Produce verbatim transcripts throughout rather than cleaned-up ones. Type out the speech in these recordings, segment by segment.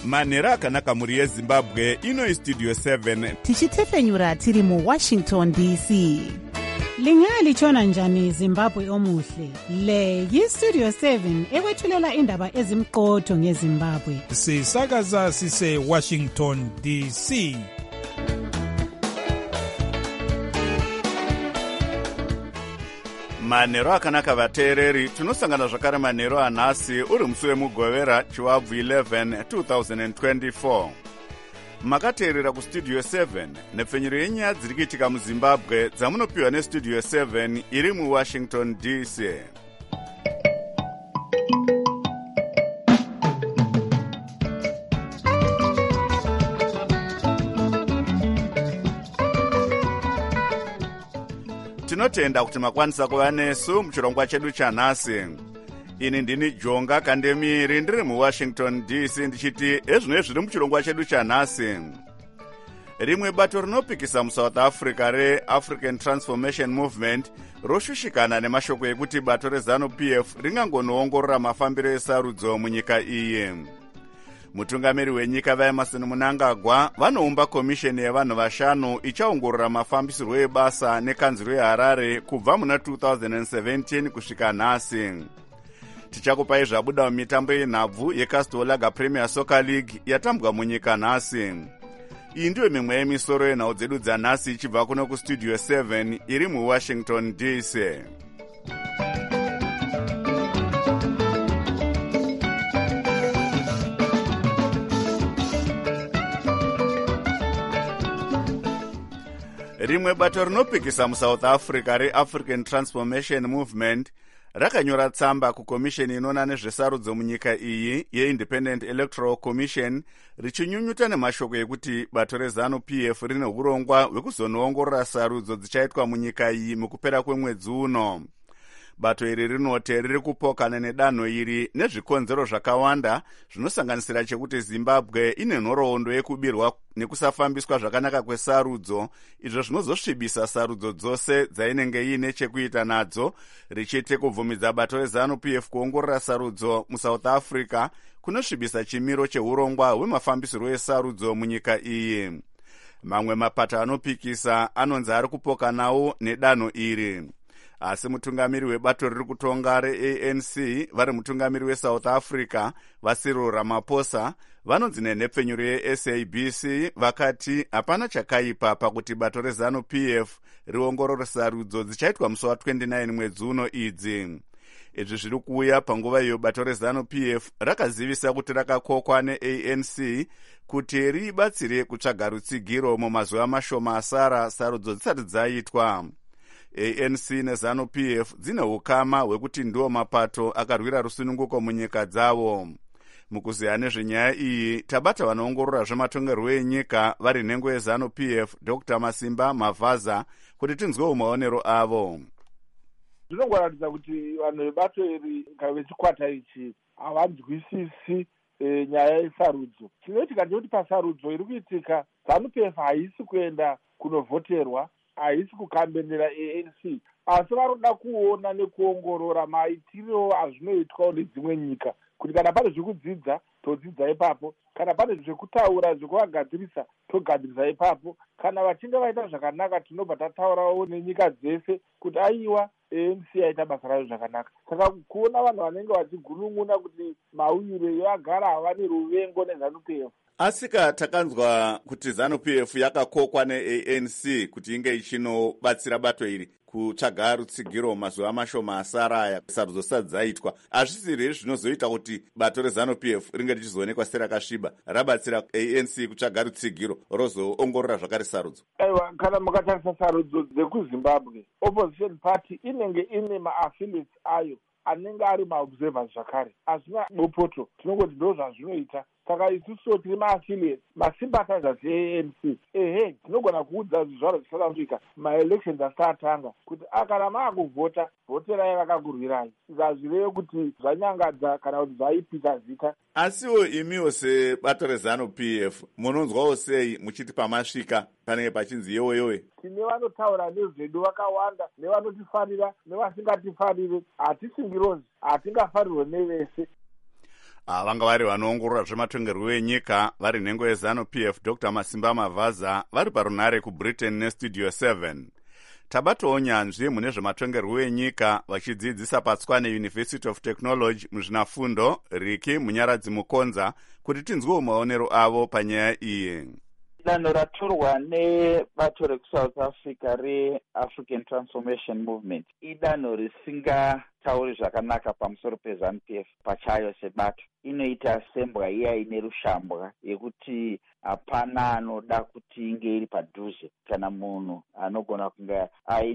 manhero akanaka mhuri yezimbabwe. Ino istudio seven tichitefenyura tiri muwashington D C. Lingalitshona njani Zimbabwe omuhle? Le yistudio seven ekwethulela indaba ezimqotho ngeZimbabwe. Sisakaza sise Washington D C. manhero akanaka vateereri, tinosangana zvakare manhero anhasi uri musi wemugovera chiwabvu eleven twenty twenty-four. Makateerera kustudio seven nepfenyuro yenyaya dziri kuitika muzimbabwe dzamunopiwa nestudio seven iri muwashington D C. Tinotenda kuti makwanisa kuva nesu muchirongwa chedu chanhasi. Ini ndini Jonga Kandemiri ndiri muwashington D C ndichiti ezvino zviri muchirongwa chedu chanhasi. Rimwe bato rinopikisa muSouth Africa reAfrican Transformation Movement roshushikana nemashoko ekuti bato reZANU-P F ringangonoongorora mafambiro esarudzo munyika iyi. Mutungamiri wenyika vaEmmerson Mnangagwa vanoumba komisheni yevanhu vashanu ichaongorora mafambisirwo ebasa nekanzuro yeHarare kubva muna two thousand seventeen kusvika nhasi. Tichakupai zvabuda mumitambo yenhabvu yeCastor Premier Soccer League yatambwa munyika nhasi. Iyi ndiyo mimwe yemisoro yenhau dzedu dzanhasi ichibva kuno kustudio seven iri muwashington D C. Rimwe bato rinopikisa muSouth Africa reAfrican Transformation Movement rakanyora tsamba kukomisheni inoona nezvesarudzo munyika iyi yeIndependent Electoral Commission richinyunyuta nemashoko ekuti bato reZANU-P F rine urongwa hwekuzonoongorora sarudzo dzichaitwa munyika iyi mukupera kwemwedzi uno. Bato iri rinoti riri kupokana nedanho iri nezvikonzero zvakawanda zvinosanganisira chekuti Zimbabwe ine nhoroondo yekubirwa nekusafambiswa zvakanaka kwesarudzo, izvo zvinozosvibisa sarudzo dzose dzainenge iine chekuita nadzo, richiti kubvumidza bato reZANU-P F kuongorora sarudzo muSouth Africa kunosvibisa chimiro cheurongwa hwemafambisiro esarudzo munyika iyi. Mamwe mapato anopikisa anonzi ari kupokanawo nedanho iri. Asi mutungamiri webato riri kutonga reA N C vari mutungamiri weSouth Africa vaCyril Ramaphosa vanonzi nenhepfenyuro yeS A B C vakati hapana chakaipa pakuti bato reZANU-P F riongorore sarudzo dzichaitwa musi wa29 mwedzi uno idzi. Izvi zviri kuuya panguva iyo bato reZANU-P F rakazivisa kuti rakakokwa neA N C kuti ribatsire kutsvaga rutsigiro mumazuva mashoma asara sarudzo dzisati dzaitwa. A N C neZANU-P F dzine ukama hwekuti ndiwo mapato akarwira rusununguko munyika dzavo. Mukuziya nezvenyaya iyi tabata vanoongorora zvematongerwo enyika vari nhengo yeZANU-P F Doctor Masimba Mavaza kuti tinzwewo maonero avo. Zvinongoratidza kuti vanhu vebato iri vechikwata ichi havanzwisisi e, nyaya yesarudzo. Chinoitika ndekuti pasarudzo iri kuitika ZANU-P F haisi kuenda kunovhoterwa, haisi kukambenera A N C, asi varoda kuona nekuongorora maitiro azvinoitwawo nedzimwe nyika, kuti kana pane zvekudzidza todzidza ipapo, kana pane zvekutaura zvekuvagadzirisa togadzirisa ipapo, kana vachinge vaita zvakanaka tinobva tataurawo nenyika dzese kuti aiwa A N C yaita basa rayo zvakanaka. Saka kuona vanhu vanenge vachigunun'una kuti mauyiro yagara havane ruvengo neZANU-P F. Asika takanzwa kuti ZANU-P F yakakokwa neA N C kuti inge ichinobatsira bato iri kutsvaga rutsigiro mazuva mashoma asara aya sarudzo dzisati dzaitwa. Hazvisiri zvinozoita kuti bato reZANU-P F ringe richizoonekwa serakasviba rabatsira A N C kutsvaga rutsigiro rozoongorora zvakare sarudzo. Aiwa, kana mukatarisa sarudzo dzekuZimbabwe, opposition party inenge ine maaffiliates ayo anenge ari maobservers zvakare, asina bopoto, tinongoti ndo zvazvinoita. Saka isusu tiri maaffiliates, masympathizers eA N C, ehe tinogona kuudza zvizvaro zvisouth Africa maelections asatanga kuti akana maakuvhota vhoterai vakakurwirai, zazvireve kuti zvanyangadza kana kuti zvaipisa zita. Asiwo imiwo sebato reZANU-P F munonzwawo sei muchiti pamasvika panenge pachinzi yewe yewe? Tine vanotaura nezvedu vakawanda, nevanotifarira nevasingatifarire, hatisingirozi, hatingafarirwe nevese. vanga vari vanoongorora zvematongerwo enyika vari nhengo yeZanu-P F Dr Masimba Mavaza vari parunare kuBritain nestudio seven. Tabatowo nyanzvi mune zvematongerwo enyika vachidzidzisa paTswane University of Technology muzvinafundo Riki Munyaradzi Mukonza kuti tinzwewo maonero avo panyaya iyi. Danho ratorwa nebato rekuSouth Africa reAfrican Transformation Movement idanho risingatauri zvakanaka pamusoro peZanu-P F pachayo sebato. Inoita sembwa iya ine rushambwa yekuti hapana anoda kuti inge iri padhuze kana munhu anogona kunge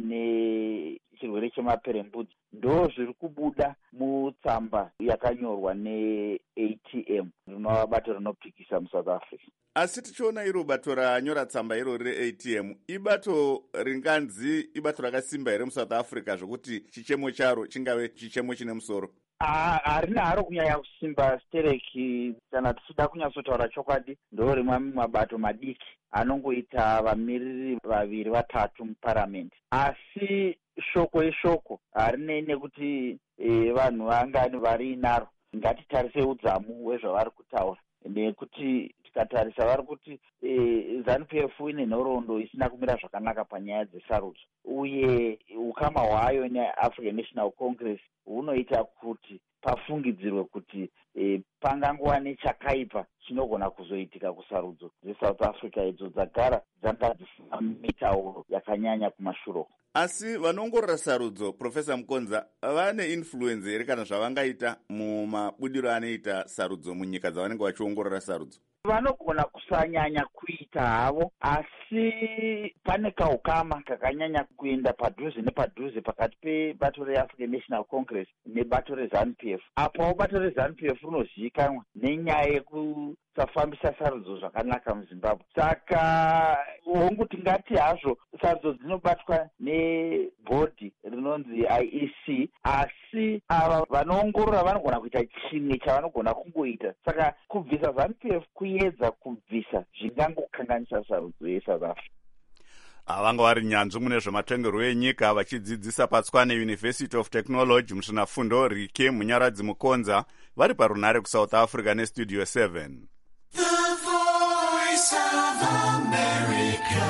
aine chirwere chemaperembudzi. Ndo zviri kubuda mutsamba yakanyorwa ne-A T M rinova bato rinopikisa muSouth Africa. Asi tichiona iro bato ranyora tsamba irori re-A T M ibato ringanzi ibato rakasimba here muSouth Africa zvokuti chichemo charo chingave chichemo chine musoro? Harina haro kunyanya kusimba stereki, kana tichida kunyatsotaura chokwadi ndo rimwe mabato madiki anongoita vamiriri vaviri vatatu muparamende. Asi shoko ishoko harinei nekuti e, vanhu vangani vari naro. Ngatitarise udzamu hwezvavari kutaura nekuti tikatarisa vari kuti e, Zanu-P F ine nhoroondo isina kumira zvakanaka panyaya dzesarudzo, uye ukama hwayo neAfrican National Congress hunoita kuti pafungidzirwe kuti e, pangangova nechakaipa chinogona kuzoitika kusarudzo dzeSouth Africa idzo dzagara dzanga dzisina mitauro yakanyanya kumashure. Asi vanoongorora sarudzo, Profesa Mukonza, vane influence here kana zvavangaita mumabudiro anoita sarudzo munyika dzavanenge vachiongorora sarudzo? Vanogona kusanyanya kuita havo, asi pane kaukama kakanyanya kuenda padhuze nepadhuze pakati pebato reAfrican National Congress nebato reZanu-P F. Apawo bato reZanu-P F rinozivikanwa nenyaya yekusafambisa sarudzo zvakanaka muZimbabwe. Saka honguti ngati hazvo sarudzo dzinobatwa nebhodhi rinonzi I E C, asi ava vanoongorora vanogona kuita chimwe chavanogona kungoita. Saka kubvisa Zanu-P F kuedza kubvisa zvingangokanganisa sarudzo yeSouth Africa. Vanga vari nyanzvi mune zvematongerwo enyika vachidzidzisa paTswane University of Technology muzvinafundo Riki Munyaradzi Mukonza vari parunare kuSouth Africa nestudio seven. The Voice of America,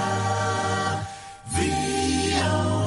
V O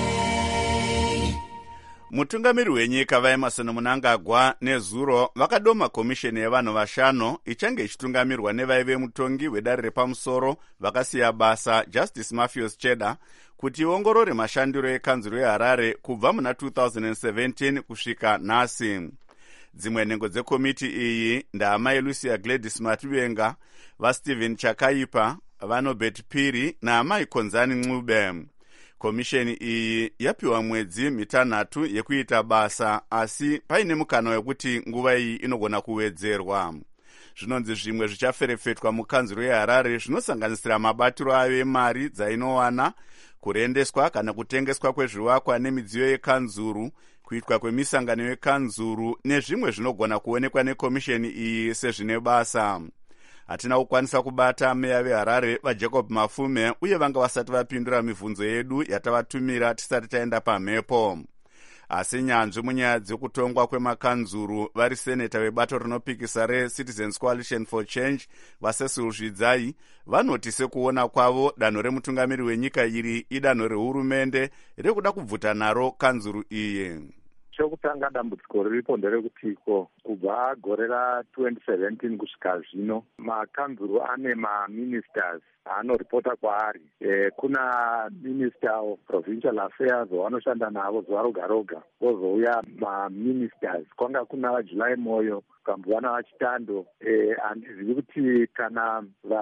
A. Mutungamiri wenyika vaEmmerson Mnangagwa nezuro vakadoma komisheni yevanhu vashanu ichange ichitungamirwa nevaive mutongi wedare repamusoro vakasiya basa Justice Matthews Cheda kuti iongorore mashandiro ekanzuro yeHarare kubva muna two thousand seventeen kusvika nhasi. Dzimwe nhengo dzekomiti iyi ndaamai Lucia Gladys Mativenga, vaStephen Chakaipa, vaNobert Piri naamai Konzani Ncube. Komisheni iyi yapiwa mwedzi mitanhatu yekuita basa, asi paine mukana wekuti nguva iyi inogona kuwedzerwa. Zvinonzi zvimwe zvichaferefetwa mukanzuro yeHarare zvinosanganisira mabatiro ayo emari dzainowana, kurendeswa kana kutengeswa kwezvivakwa nemidziyo yekanzuru, kuitwa kwemisangano yekanzuru nezvimwe zvinogona kuonekwa nekomisheni iyi sezvine basa. Hatina kukwanisa kubata meya veHarare vaJacob Mafume uye vanga vasati vapindura mibvunzo yedu yatavatumira tisati taenda pamhepo. Asi nyanzvi munyaya dzekutongwa kwemakanzuru vari seneta vebato rinopikisa reCitizens Coalition for Change vaCecil Zvidzai vanoti sekuona kwavo danho remutungamiri wenyika iri idanho rehurumende rekuda kubvuta naro kanzuru iyi. Chokutanga dambudziko riripo nderekutiko kubva gore ratwenty seventeen kusvika zvino makanzuru ane maministers anoripota kwaari. E, kuna minister of provincial affairs wanoshanda navo zuva roga roga, kwozouya maministers kwanga kuna vaJuly Moyo, kambwana vachitando. E, handizivi kuti kana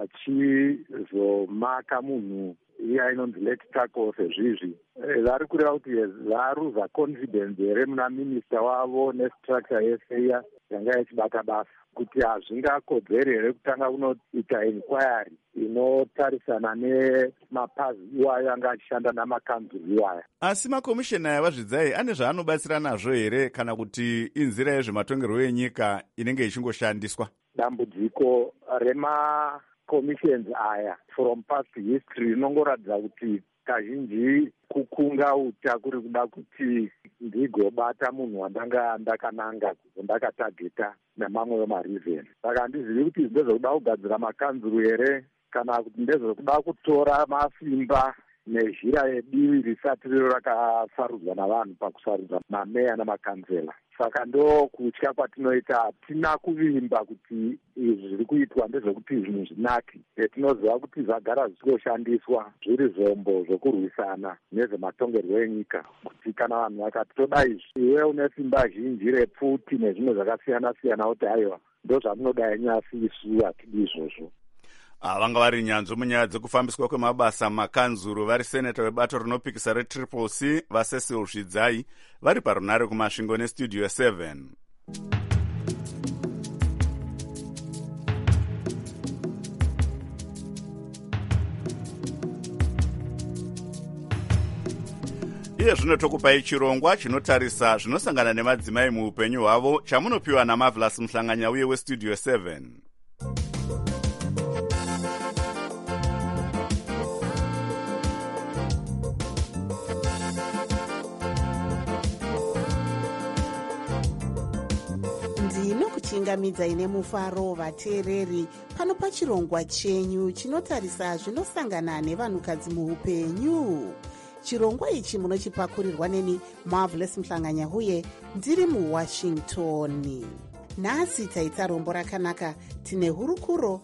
vachizomaka munhu iya inonzi late tako sezvizvi vari kureva kuti varuza confidence here muna minista wavo nestructure yese iya yanga ichibata basa, kuti hazvingakodzeri here kutanga kunoita inquiry inotarisana nemapazi iwayo anga achishanda namakanzuru iwaya. Asi makomisheni aya vaZvidzai ane zvaanobatsira nazvo here kana kuti inzira yezvematongerwo enyika inenge ichingoshandiswa? Dambudziko rema commissions aya from past history rinongoratidza kuti kazhinji kukunga uta kuri kuda kuti ndigobata munhu wandanga ndakananga ndakatageta nemamwe wemarivheni. Saka handizivi kuti ndezvokuda kugadzira makanzuru here kana kuti ndezvokuda kutora masimba nezhira yedivi risati riro rakasarudzwa navanhu pakusarudza mameya namakanzela. Saka ndo kutya kwatinoita. Hatina kuvimba kuti izvi zviri kuitwa ndezvekuti zvinhu zvinaki. Tinoziva kuti zvagara zvichingoshandiswa zviri zvombo zvokurwisana nezvematongerwo enyika, kuti kana vanhu vakati toda izvi, iwe une simba zhinji repfuti nezvimwe zvakasiyana siyana, kuti aiwa ndo zvamunoda nyasi, isu hatidi izvozvo. Vanga vari nyanzvi munyaya dzekufambiswa kwemabasa makanzuru vari seneta webato rinopikisa retriple C vaCecil Zvidzai vari parunare kumasvingo nestudio seven. Iye zvino tokupai chirongwa chinotarisa zvinosangana nemadzimai muupenyu hwavo chamunopiwa naMarvelous Muhlanganya uye westudio seven. Ndinokuchingamidza ine mufaro vateereri pano pachirongwa chenyu chinotarisa zvinosangana nevanhukadzi muupenyu. Chirongwa ichi munochipakurirwa neni Marvelous Muhlanganya uye ndiri muWashington. Nhasi taita rombo rakanaka, tine hurukuro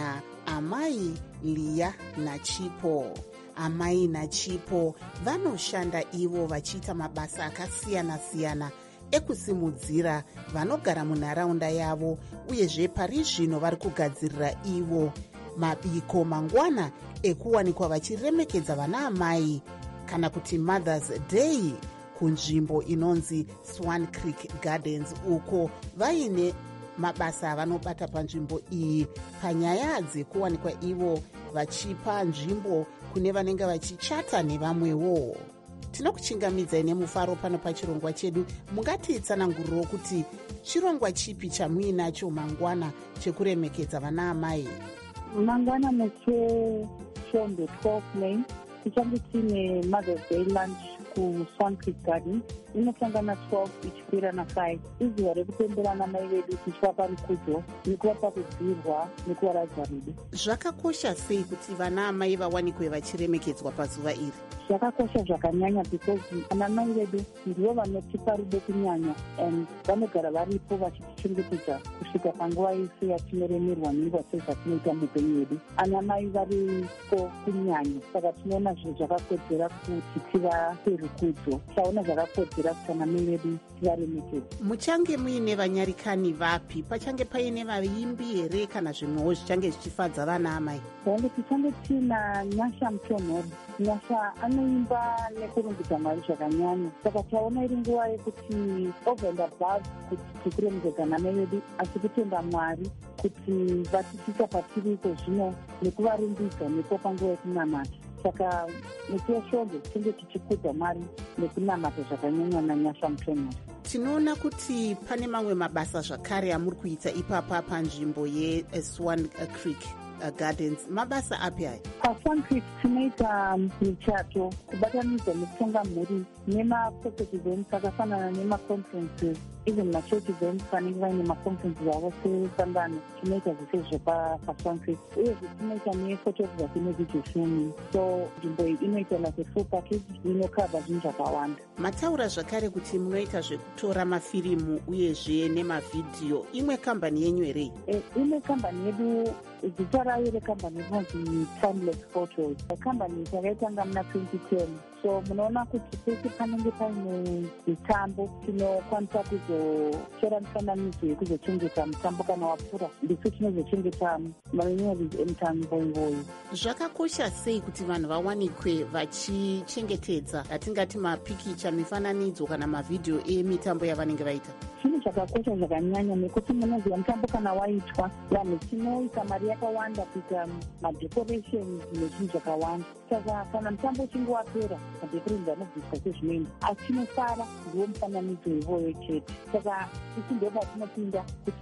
naamai Lia naChipo. Amai naChipo vanoshanda ivo vachiita mabasa akasiyana siyana ekusimudzira vanogara munharaunda yavo, uyezve pari zvino vari kugadzirira ivo mabiko mangwana ekuwanikwa vachiremekedza vana amai kana kuti Mother's Day kunzvimbo inonzi Swan Creek Gardens, uko vaine mabasa avanobata panzvimbo iyi panyaya dzekuwanikwa ivo vachipa nzvimbo kune vanenge vachichata nevamwewo. Tinokuchingamidzai nemufaro pano pachirongwa chedu. Mungatitsananguriro kuti chirongwa chipi chamuinacho mangwana chekuremekedza vana amai? Mangwana neche Shombe twelve May tichange tine Mother's Day lunch ku Swan Creek Garden. Inosangana twelve ichikwira na five. Izuva rekupembera mai vedu tichivapa rukudzo nekuvapa kudzirwa nekuvaradza rudo. Zvakakosha sei kuti vana amai vawanikwe vachiremekedzwa pazuva iri? Zvakakosha zvakanyanya because ana mai vedu ndivo vanotipa rudo kunyanya, and vanogara varipo vachitichengetedza kusvika panguva yese yatinoremerwa nenguva dzose dzatinoita muupenyu hwedu. Ana mai varipo kunyanya, saka tinoona zvinhu zvakakodzera kuti tivape rukudzo. Taona zvakakodzera kuti ana mai vedu tivaremekedze. Muchange muine vanyarikani vapi? Pachange paine vaimbi here kana zvimwewo zvichange zvichifadza vana amai? Vange tichange tina Nyasha Mutonhori. Nyasha anoimba nekurumbidza Mwari zvakanyanya, saka taona iri nguva yekuti over and above kuti tikuremekedza ana mai vedu, asi kutenda Mwari kuti vatisvika patiriko zvino nekuvarumbidza nekupa nguva yekunamata. Saka musi weshombe tinge tichikudza Mwari nekunamata zvakanyanya naNyasha Mutonhori. Tinoona kuti pane mamwe mabasa zvakare amuri kuita ipapa panzvimbo yeSwan Creek Gardens. Mabasa api aya? PaSwan Creek tinoita michato kubatanidza nekutonga mhuri nema-corporate events akafanana nema-conferences, even ma-church events vanenge vaine ma-conferences avo sesangano. Tinoita zvese zvepa PaSwan Creek, uyezve tinoita nephotography nevideo filming. So nzvimbo iyi inoita like a full package inokava zvinhu zvakawanda. Mataura zvakare kuti munoita zvekutora mafirimu uyezve nemavhidhiyo. Imwe kambani yenyu here? E, imwe kambani yedu zita rayo rekambani inonzi Timeless Photos. Kambani takaitanga muna twenty ten. So munoona kuti pese panenge paine mitambo tinokwanisa kuzotora mifananidzo yekuzochengeta mutambo kana wapfuura, ndisu tinozochengeta mamemories emutambo iwoyo. Zvakakosha sei kuti vanhu vawanikwe vachichengetedza atingati mapikicha, mifananidzo kana mavhidhiyo emitambo yavanenge vaita? Chinhu chakakosha zvakanyanya nekuti munoziva mutambo kana waitwa, vanhu tinoisa mari yakawanda kuita madecorations nezvinhu zvakawanda. Saka kana mutambo uchinge wapera, madecorations anobviswa sezvinoenda, asi chinosara ndiwo mufananidzo ivoyo chete. Saka isi ndo patinopinda kuti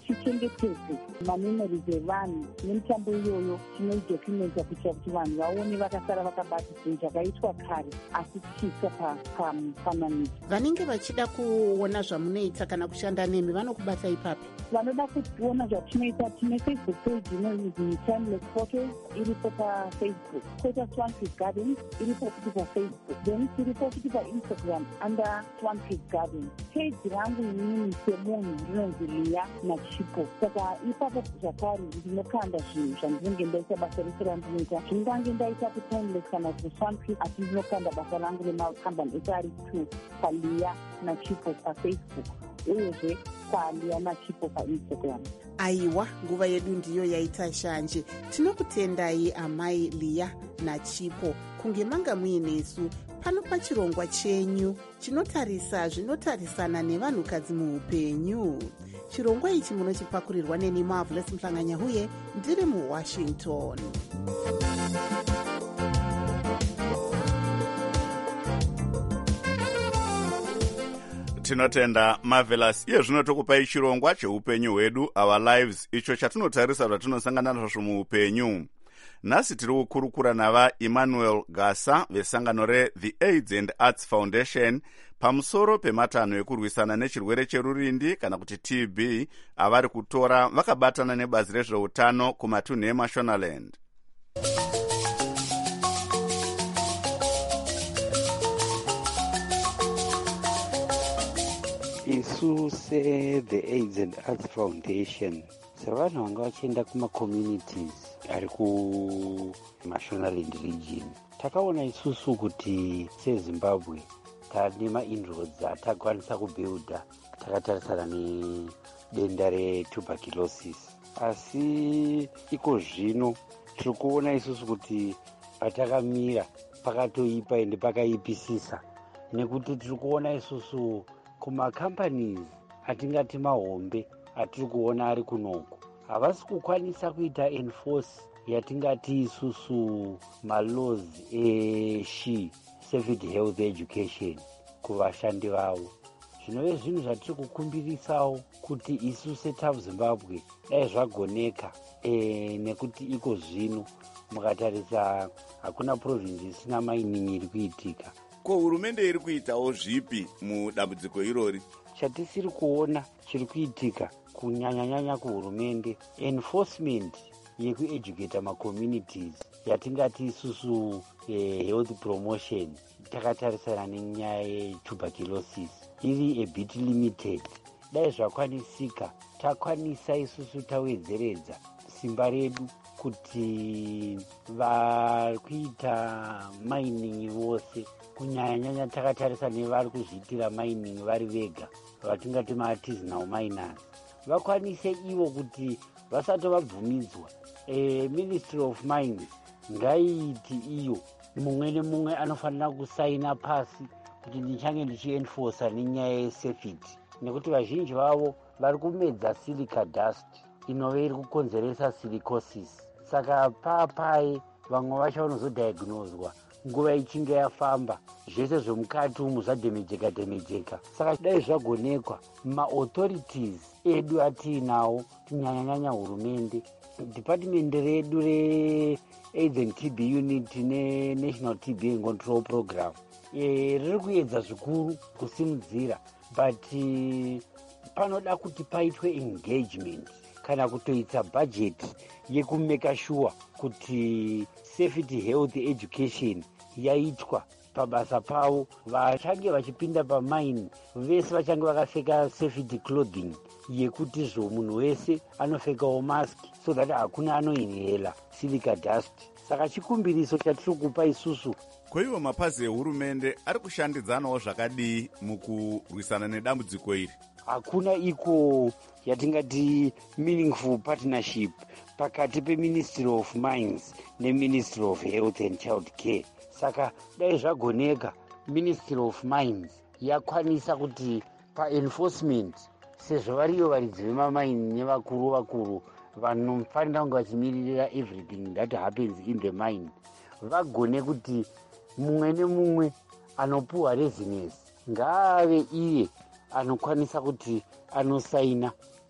tichengetedze mamemories evanhu nemitambo iyoyo tinoidocumenta kuitira kuti vanhu vaone vakasara vakabata zvinhu zvakaitwa kare asi tichiisa pamufananidzo. vanenge vachida kuona zvamunoita kana kushanda nemi vanokubata ipapi? vanoda kuona zvatinoita tine Facebook page inonzi Timeless Photos iripo pafacebook, koita Swanfield Gardens iripo futi pafacebook, then tiripo futi paInstagram under Swanfield Gardens. Page rangu inini semunhu rinonzi Lia Nachipo, saka ipapo zvakare ndinokanda zvinhu zvandinenge ndaita basa rese randinoita. Ndingange ndaita kuTimeless kana kuSwanfield asi ndinokanda basa rangu remakambani ese ari two paLia Nachipo pafacebook uyezve paLia Nachipo paInstagram. aiwa, nguva yedu ndiyo yaita shanje. Tinokutendai amai Lia Nachipo kunge manga muinesu pano pachirongwa chenyu chinotarisa zvinotarisana nevanhukadzi muupenyu. Chirongwa ichi munochipakurirwa neni Marvelous Mhlanganya-Huye ndiri muWashington. Tinotenda Marvelous. Iye zvino tokupai chirongwa cheupenyu hwedu, Our Lives, icho chatinotarisa zvatinosangana nazvo muupenyu. Nhasi tiri kukurukura nava Emmanuel Gasa vesangano reThe AIDS and Arts Foundation pamusoro pematanho ekurwisana nechirwere cherurindi kana kuti T B avari kutora vakabatana nebazi rezveutano kumatunhu eMashonaland. isu seThe AIDS and Arts Foundation sevanhu vanga vachienda kuma-communities ari kuMashonaland region, takaona isusu kuti seZimbabwe tane ma-inroads atakwanisa kubuilda takatarisana nedenda retuberculosis, asi iko zvino tiri kuona isusu kuti patakamira pakatoipa ende pakaipisisa, nekuti tiri kuona isusu kuma-companies atingati mahombe atiri kuona ari kunoko havasi kukwanisa kuita enforce yatingati isusu malaws eShe Safety Health Education kuvashandi vavo. Zvinove zvinhu zvatiri kukumbirisawo kuti isu setafu Zimbabwe dai zvagoneka e, nekuti iko zvino mukatarisa hakuna province isina mining iri kuitika. Ko hurumende iri kuitawo zvipi mudambudziko irori? Chatisiri kuona chiri kuitika kunyanyanyanya kuhurumende enforcement yekueducata ma-communities yatingati isusu eh, health promotion takatarisana nenyaya yetuberculosis iri a bit limited. Dai zvakwanisika takwanisa isusu tawedzeredza simba redu kuti vakuita mining vose kunyanyanyanya takatarisa nevari kuzviitira mining vari vega vatingati ma-artisanal miners vakwanise ivo kuti vasati vabvumidzwa. E, Ministry of Mines ngaiiti iyo mumwe nemumwe anofanira kusaina pasi kuti ndichange ndichienforsa nenyaya yesafety, nekuti vazhinji vavo vari kumedza silica dust inove iri kukonzeresa silicosis. Saka papai vamwe vacho vanozodiagnoswa nguva ichinge yafamba zvese zvomukati umu zvadhemejeka dhemejeka. Saka dai zvagonekwa ma-authorities edu atiinawo kunyanyanyanya hurumende, department redu re-AIDS and T B unit ne-National T B Control Program e, riri kuedza zvikuru kusimudzira, but uh, panoda kuti paitwe engagement kana kutoita budget yekumeka sure kuti safety health education yaitwa pabasa pavo. Vachange vachipinda pamine vese vachange vakapfeka safety clothing yekuti zvo munhu wese anopfekawo mask so that hakuna anoinhela silica dust. Saka chikumbiriso chatiri kupa isusu. Koivo mapazi ehurumende ari kushandidzanawo zvakadii mukurwisana nedambudziko iri? Hakuna iko yatingati meaningful partnership pakati peMinistry of Mines neMinistry of Health and Child Care. Saka dai zvagoneka Ministry of Mines yakwanisa kuti pa-enforcement sezvo variyo varidzi vemamaini nevakuru vakuru vanofanira kunge vachimiririra everything that happens in the mine, vagone kuti mumwe nemumwe anopuhwa residence ngaave iye anokwanisa kuti anosaina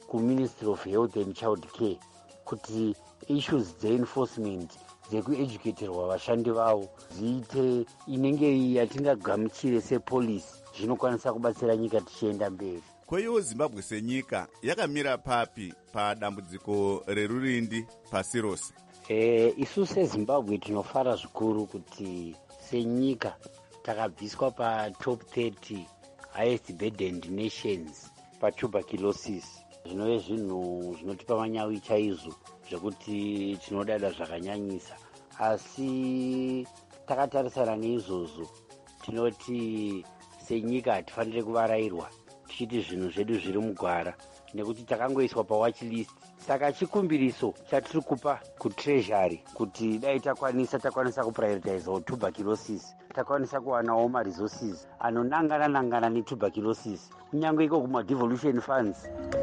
kuministry of health and child care kuti issues dze-enforcement dzekueducaterwa vashandi vavo dziite inenge yatingagamuchire sepolisi zvinokwanisa kubatsira nyika tichienda mberi. Kweyo Zimbabwe senyika yakamira papi padambudziko rerurindi pasi rose? E, isu seZimbabwe tinofara zvikuru kuti senyika takabviswa pa top thirty highest burdened nations pa tuberculosis. Zvinove zvinhu zvinotipa manyawi chaizvo zvekuti tinodada zvakanyanyisa, asi takatarisana neizvozvo tinoti senyika hatifanire kuvarairwa tichiti zvinhu zvedu zviri mugwara nekuti takangoiswa pawatch list. Saka chikumbiriso chatiri kupa kutreasury kuti dai takwanisa takwanisa kuprioritizewo tuberculosis, takwanisa kuwanawo maresources anonangana nangana netuberculosis kunyange iko kuma-devolution funds.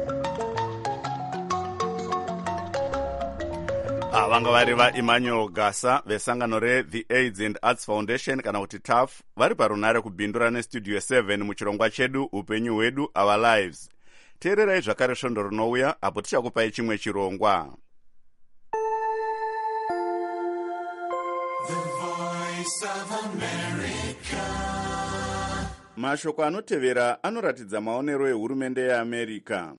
Vanga vari vaEmmanuel Gasa vesangano re-The AIDS and Arts Foundation kana kuti T A F vari parunare kubhindura nestudio seven muchirongwa chedu upenyu hwedu Our Lives. Teererai zvakare svondo rinouya apo tichakupai chimwe chirongwa. The Voice of America. Mashoko anotevera anoratidza maonero ehurumende yeAmerica.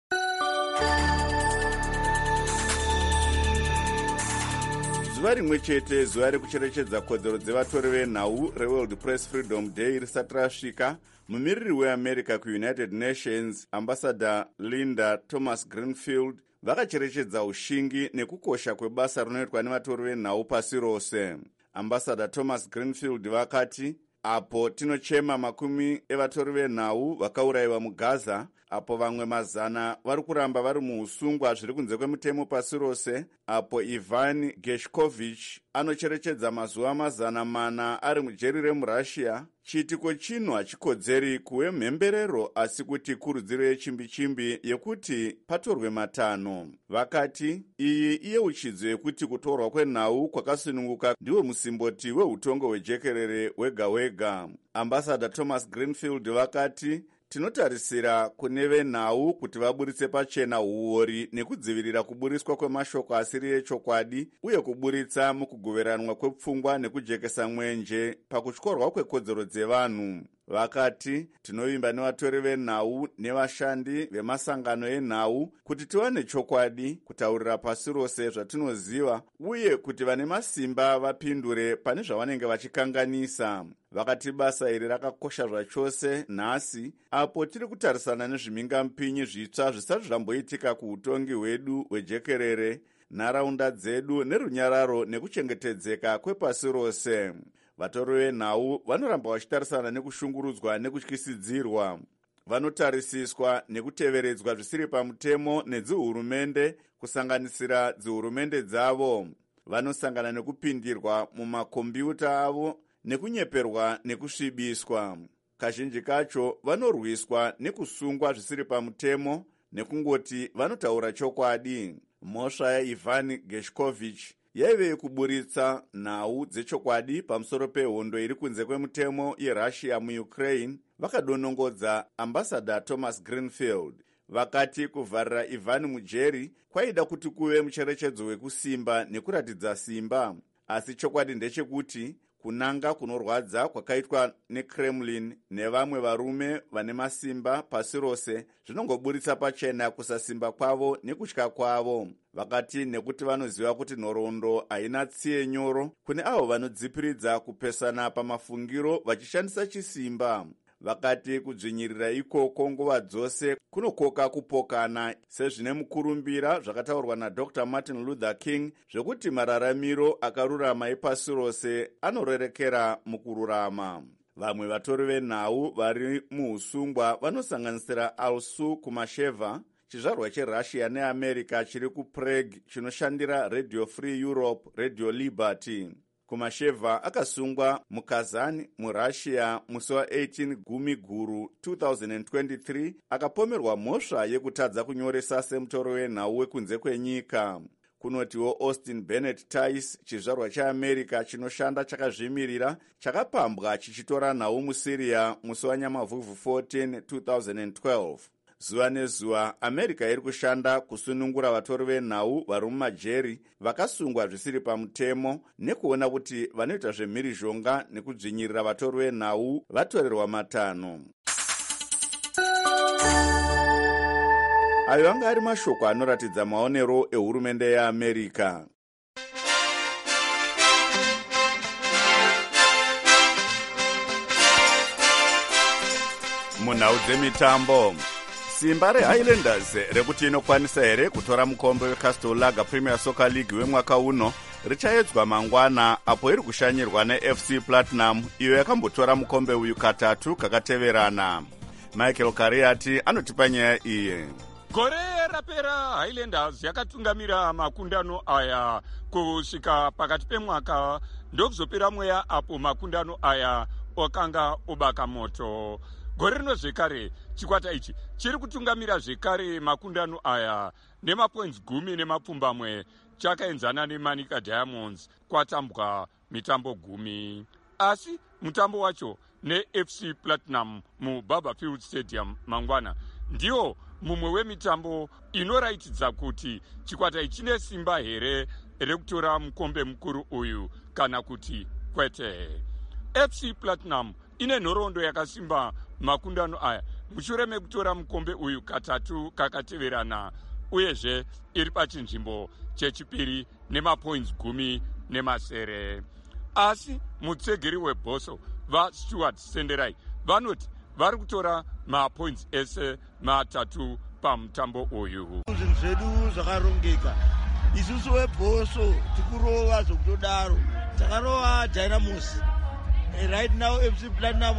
Zuva rimwe chete zuva rekucherechedza kodzero dzevatori venhau reWorld Press Freedom Day risati rasvika, mumiriri weAmerica kuUnited Nations Ambassador Linda Thomas Greenfield vakacherechedza ushingi nekukosha kwebasa rinoitwa nevatori venhau pasi rose. Ambassador Thomas Greenfield vakati, apo tinochema makumi evatori venhau vakaurayiwa muGaza, apo vamwe mazana vari kuramba vari muusungwa zviri kunze kwemutemo pasi rose, apo Ivan Gershkovich anocherechedza mazuva mazana mana ari mujeri remurussia, chiitiko chino hachikodzeri kuve mhemberero asi kuti kurudziro yechimbi-chimbi yekuti patorwe matanho. Vakati iyi iyeuchidzo yekuti kutorwa kwenhau kwakasununguka ndiwo musimboti weutongo hwejekerere hwega hwega. Ambassador Thomas Greenfield vakati, tinotarisira kune venhau kuti vaburitse pachena uori nekudzivirira kuburiswa kwemashoko asiri echokwadi uye kuburitsa mukugoveranwa kwepfungwa nekujekesa mwenje pakutyorwa kwekodzero dzevanhu. Vakati, tinovimba nevatori venhau nevashandi vemasangano enhau kuti tiwane chokwadi kutaurira pasi rose zvatinoziva uye kuti vane masimba vapindure pane zvavanenge vachikanganisa. Vakati basa iri rakakosha zvachose nhasi apo tiri kutarisana nezvimingampinyi zvitsva zvisati zvamboitika kuutongi hwedu hwejekerere, nharaunda dzedu nerunyararo nekuchengetedzeka kwepasi rose. Vatori venhau vanoramba vachitarisana nekushungurudzwa nekutyisidzirwa. Vanotarisiswa nekuteveredzwa zvisiri pamutemo nedzihurumende kusanganisira dzihurumende dzavo. Vanosangana nekupindirwa mumakombiyuta avo nekunyeperwa nekusvibiswa. Kazhinji kacho vanorwiswa nekusungwa zvisiri pamutemo nekungoti vanotaura chokwadi. Mhosva yaIvan Gershkovich yaive yekuburitsa nhau dzechokwadi pamusoro pehondo iri kunze kwemutemo yeRussia muUkraine. Vakadonongodza Ambassador Thomas Greenfield. Vakati kuvharira Ivan mujeri kwaida kuti kuve mucherechedzo wekusimba nekuratidza simba, asi chokwadi ndechekuti kunanga kunorwadza kwakaitwa neKremlin nevamwe varume vane masimba pasi rose zvinongoburitsa pachena kusasimba kwavo nekutya kwavo. Vakati nekuti vanoziva kuti nhoroondo haina tsiye nyoro kune avo vanodzipiridza kupesana pamafungiro vachishandisa chisimba. Vakati kudzvinyirira ikoko nguva dzose kunokoka kupokana, sezvine mukurumbira zvakataurwa naDr Martin Luther King zvekuti mararamiro akarurama epasi rose anorerekera mukururama. Vamwe vatori venhau vari muusungwa vanosanganisira Alsu Kumasheva, chizvarwa cheRussia neAmerica chiri kuPrague chinoshandira Radio Free Europe, Radio Liberty. Kumasheva akasungwa muKazani muRussia musi wa18 gumi guru two thousand twenty-three akapomerwa mhosva yekutadza kunyoresa semutori wenhau wekunze kwenyika. Kunotiwo Austin Bennett Tice, chizvarwa cheAmerica chinoshanda chakazvimirira, chakapambwa chichitora nhau muSyria musi wanyamavhuvhu fourteen two thousand twelve. zuva nezuva america iri kushanda kusunungura vatori venhau vari mumajeri vakasungwa zvisiri pamutemo nekuona kuti vanoita zvemhirizhonga nekudzvinyirira vatori venhau vatorerwa matanho. Ayo anga ari mashoko anoratidza maonero ehurumende yeAmerica. Munhau dzemitambo, simba reHighlanders rekuti inokwanisa here kutora mukombe weCastle Lager Premier Soccer League wemwaka uno richaedzwa mangwana apo iri kushanyirwa neF C Platinum iyo yakambotora mukombe uyu katatu kakateverana. Michael Kariati anotipa nyaya iyi. Gore rapera Highlanders yakatungamira makundano aya kusvika pakati pemwaka ndokuzopera mweya apo makundano aya okanga obaka moto. Gore rino zvekare chikwata ichi chiri kutungamira zvekare makundano aya nemapoints gumi nemapfumbamwe chakaenzana neManica Diamonds kwatambwa mitambo gumi. Asi mutambo wacho neF C Platinum muBarberfield Stadium mangwana ndiwo mumwe wemitambo inoratidza kuti chikwata ichi chine simba here rekutora mukombe mukuru uyu kana kuti kwete. F C Platinum ine nhoroondo yakasimba makundano aya mushure mekutora mukombe uyu katatu kakateverana uyezve iri pachinzvimbo chechipiri nemapoints gumi nemasere. Asi mutsegeri webhoso vaStuart Senderai vanoti vari kutora mapoints ese matatu pamutambo uyu. Zvinhu zvedu zvakarongeka. Isusu webhoso tikurova zvokutodaro. Takarova Dynamos. Right now F C Platinum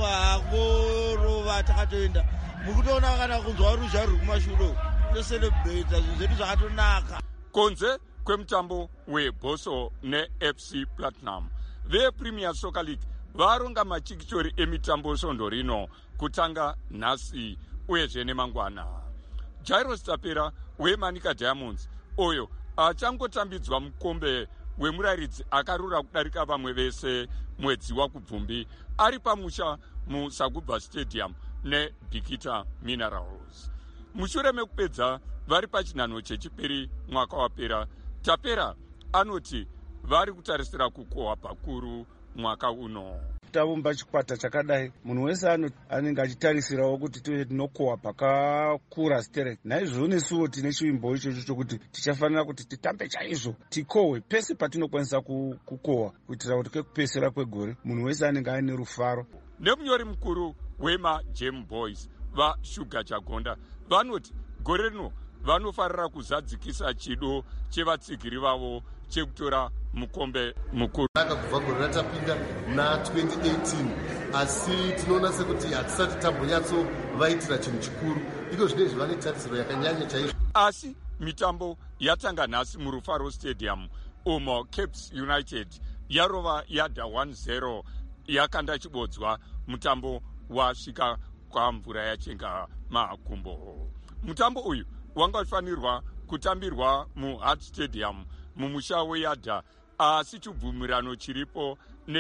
hakorova takatoenda. Mukutoona kana kunzwa ruzha ruri kumashure. Tocelebrate zvinhu zvedu zvakatonaka. Konze kwemutambo webhoso neF C Platinum, vePremier Soccer League varonga machikichori emitambo svondo rino kutanga nhasi uyezve nemangwana. Jairus Tapera weManica Diamonds oyo achangotambidzwa mukombe wemurayiridzi akarura kudarika vamwe vese mwedzi wakubvumbi ari pamusha muSagubva Stadium neBikita Minerals. Mushure mekupedza vari pachinhanho chechipiri mwaka wapera, Tapera anoti vari kutarisira kukohwa pakuru mwaka uno. Tavumba chikwata chakadai munhu wese anenge achitarisirawo kuti tive tinokohwa pakakura sterek. Naizvozvo nesuwo tine chivimbo ichocho chokuti tichafanira kuti titambe chaizvo tikohwe pese patinokwanisa kukohwa kuitira kuti kekupesera kwegore munhu wese anenge aine rufaro. Nemunyori mukuru wemaGem Boys vaShuga Chagonda vanoti gore rino vanofarira kuzadzikisa chido chevatsigiri vavo chekutora mukombe mukuru. Kubva gore ratapinda na twenty eighteen asi tinoona sekuti hatisati tambonyatso vaitira chinhu chikuru. Iko zvinezvi vane tarisiro yakanyanya chaizvo. Asi mitambo yatanga nhasi muRufaro Stadium umo Caps United yarova yadha one zero yakanda chibodzwa mutambo wasvika kwamvura yachenga makumbo. Mutambo uyu wangafanirwa kutambirwa muHart Stadium mumusha weyadha, asi chibvumirano chiripo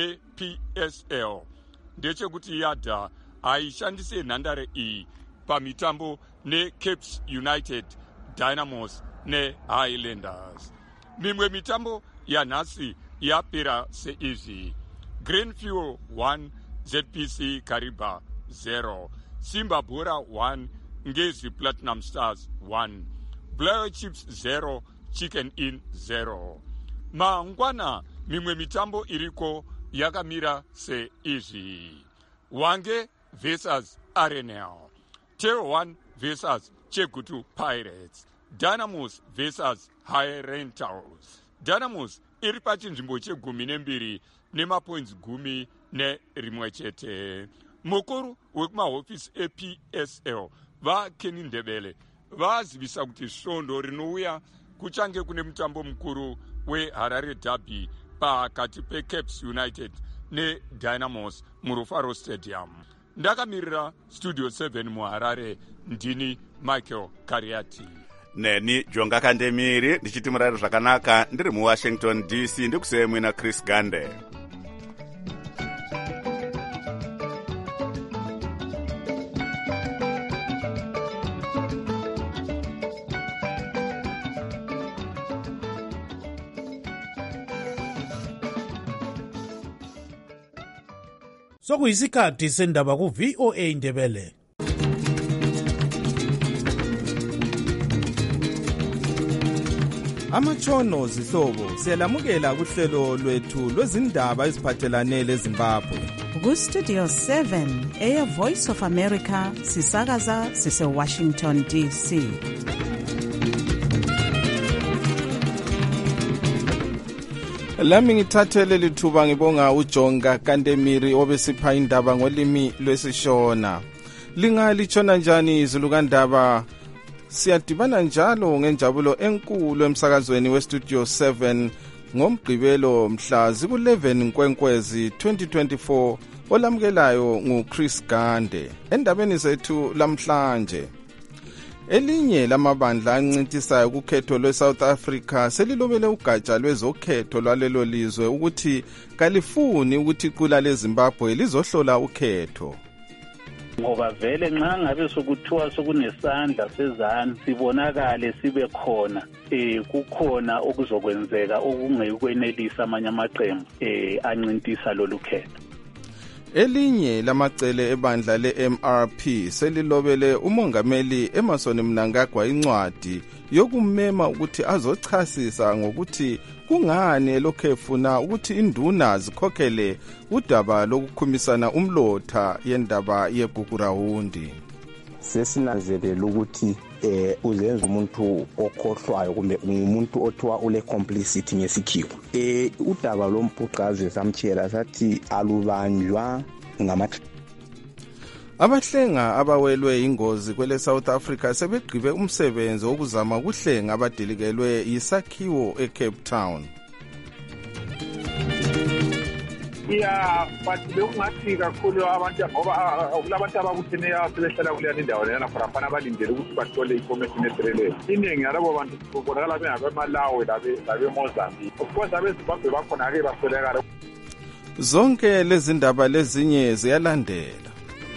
neP S L ndechekuti yadha haishandise nhandare iyi pamitambo neCaps United, Dynamos neHighlanders. Mimwe mitambo yanhasi yapera seizvi: Greenfield one, Z P C Kariba zero, Simba Bora one, Ngezi Platinum Stars one, Blair Chips zero, Chicken Inn zero. Mangwana mimwe mitambo iriko yakamira seizvi: Wange versus Arenal, Teo one versus Chegutu Pirates, Dynamos versus High Rentals. Dynamos iri pachinzvimbo chegumi nembiri nemapoints gumi nerimwe chete. Mukuru wekumahofisi eP S L vaKenny Ndebele vazivisa kuti svondo rinouya kuchange kune mutambo mukuru weHarare Derby pakati peCaps United neDynamos muRufaro Stadium. Ndakamirira Studio seven muHarare, ndini Michael Kariati. Neni Jonga Kandemiri ndichiti murari zvakanaka ndiri muWashington D C ndikusiyemwe na Chris Gande. sokuyisikhathi sendaba ku-V O A Ndebele. Amatshono zihlobo siyalamukela kuhlelo lwethu lwezindaba eziphathelane leZimbabwe. Ku-Studio seven eya Voice of America sisakaza sise Washington D C. Lami ngithathele lithuba ngibonga uJonga Kandemiri obesipha indaba ngolimi lwesishona. Lingalishona njani izulu kandaba? Siyadibana njalo ngenjabulo enkulu emsakazweni weStudio seven ngomgqibelo mhla ziku eleven Nkwenkwezi twenty twenty-four olamukelayo nguChris Gande. Endabeni zethu lamhlanje, elinye lamabandla ancintisayo kukhetho lweSouth Africa selilobele ugatsha lwezokhetho lwalelo lizwe ukuthi kalifuni ukuthi iqula leZimbabwe lizohlola ukhetho. Ngoba vele nxa ngabe sokuthiwa sokunesandla sezanu sibonakale sibe khona eh kukhona okuzokwenzeka okungekwenelisa amanye amaqembu eh ancintisa lolu khetho. Elinye lamacele ebandla le-M R P selilobele umongameli Emmerson Mnangagwa incwadi yokumema ukuthi azochasisa ngokuthi kungani elokhu efuna ukuthi induna zikhokhele udaba lokukhumisana umlotha yendaba yeGugurawundi. Sesinanzelela ukuthi eh uzenza umuntu okhohlwayo kumbe umuntu othiwa ule complicity ngesikhiwa. Eh udaba lomphuqazi samtshela sathi alubanjwa ngamathi. Abahlenga abawelwe ingozi kwele South Africa sebegqibe umsebenzi wokuzama ukuhlenga abadilikelwe yisakhiwo eCape Town. Yeah, but bekungathi kakhulu abantu ngoba kulabantu abakutheneyo sebehlala kuleyo indawo lena khona abalindele ukuthi bathole information etrele. Iningi yalabo bantu kubonakala bengakwemalawi labe labe Mozambique. Of course abeZimbabwe bakhona ke basolekala. Zonke lezi ndaba lezinye ziyalandela.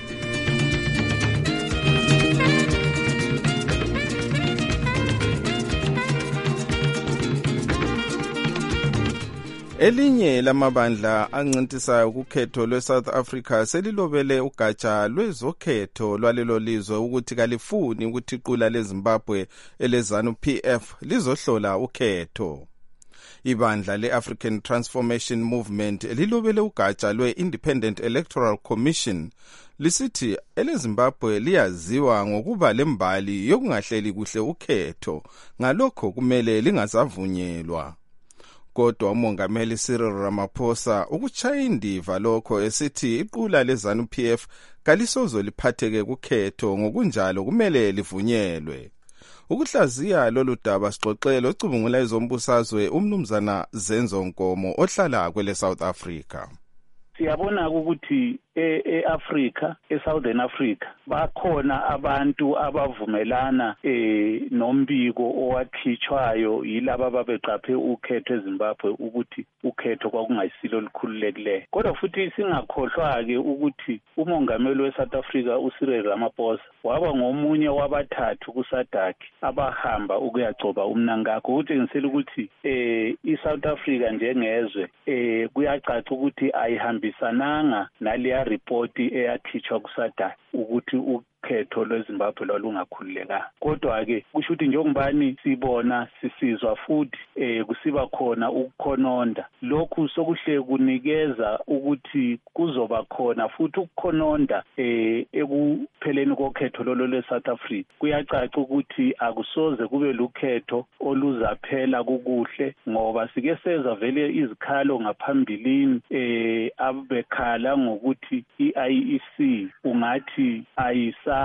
Elinye lamabandla ancintisayo kukhetho lweSouth Africa selilobele ugatsha lwezokhetho lwalelo lizwe ukuthi kalifuni ukuthi iqula leZimbabwe eleZANU P F lizohlola ukhetho. Ibandla le-African Transformation Movement lilobele ugatsha lwe-Independent Electoral Commission lisithi eleZimbabwe liyaziwa ngokuba lembali yokungahleli kuhle ukhetho, ngalokho kumele lingasavunyelwa. Kodwa umongameli Cyril Ramaphosa ukuchaya indiva lokho esithi iqula leZANU P F kalisozo liphatheke kukhetho, ngokunjalo kumele livunyelwe. Ukuhlaziya lolu daba sixoxele ocubungula izombusazwe umnumzana Zenzo Nkomo ohlala kwele South Africa. Siyabona ukuthi e-Africa, e-Southern Africa, bakhona abantu abavumelana eh nombiko owakhitshwayo yilabo ababeqaphe ukhetho eZimbabwe ukuthi ukhetho kwakungayisilo likhululekileyo. Kodwa futhi singakhohlwa ke ukuthi umongameli weSouth Africa uCyril Ramaphosa waba ngomunye wabathathu kuSADC abahamba ukuyagcoba uMnangagwa, ukutshengisela ukuthi eh iSouth Africa njengezwe eh kuyacaca ukuthi ayihambisananga naliya report eyakhitshwa kuSADC ukuthi ukhetho lweZimbabwe lwalungakhululeka. Kodwa ke kusho ukuthi njengobani sibona sisizwa futhi eh kusiba khona ukukhononda, lokhu sokuhle kunikeza ukuthi kuzoba khona futhi ukukhononda eh ekupheleni kokhetho lolo lweSouth Africa. Kuyacaca ukuthi akusoze kube lukhetho oluzaphela kukuhle, ngoba sike seza vele izikhalo ngaphambilini eh abekhala ngokuthi i-I E C ungathi ayisa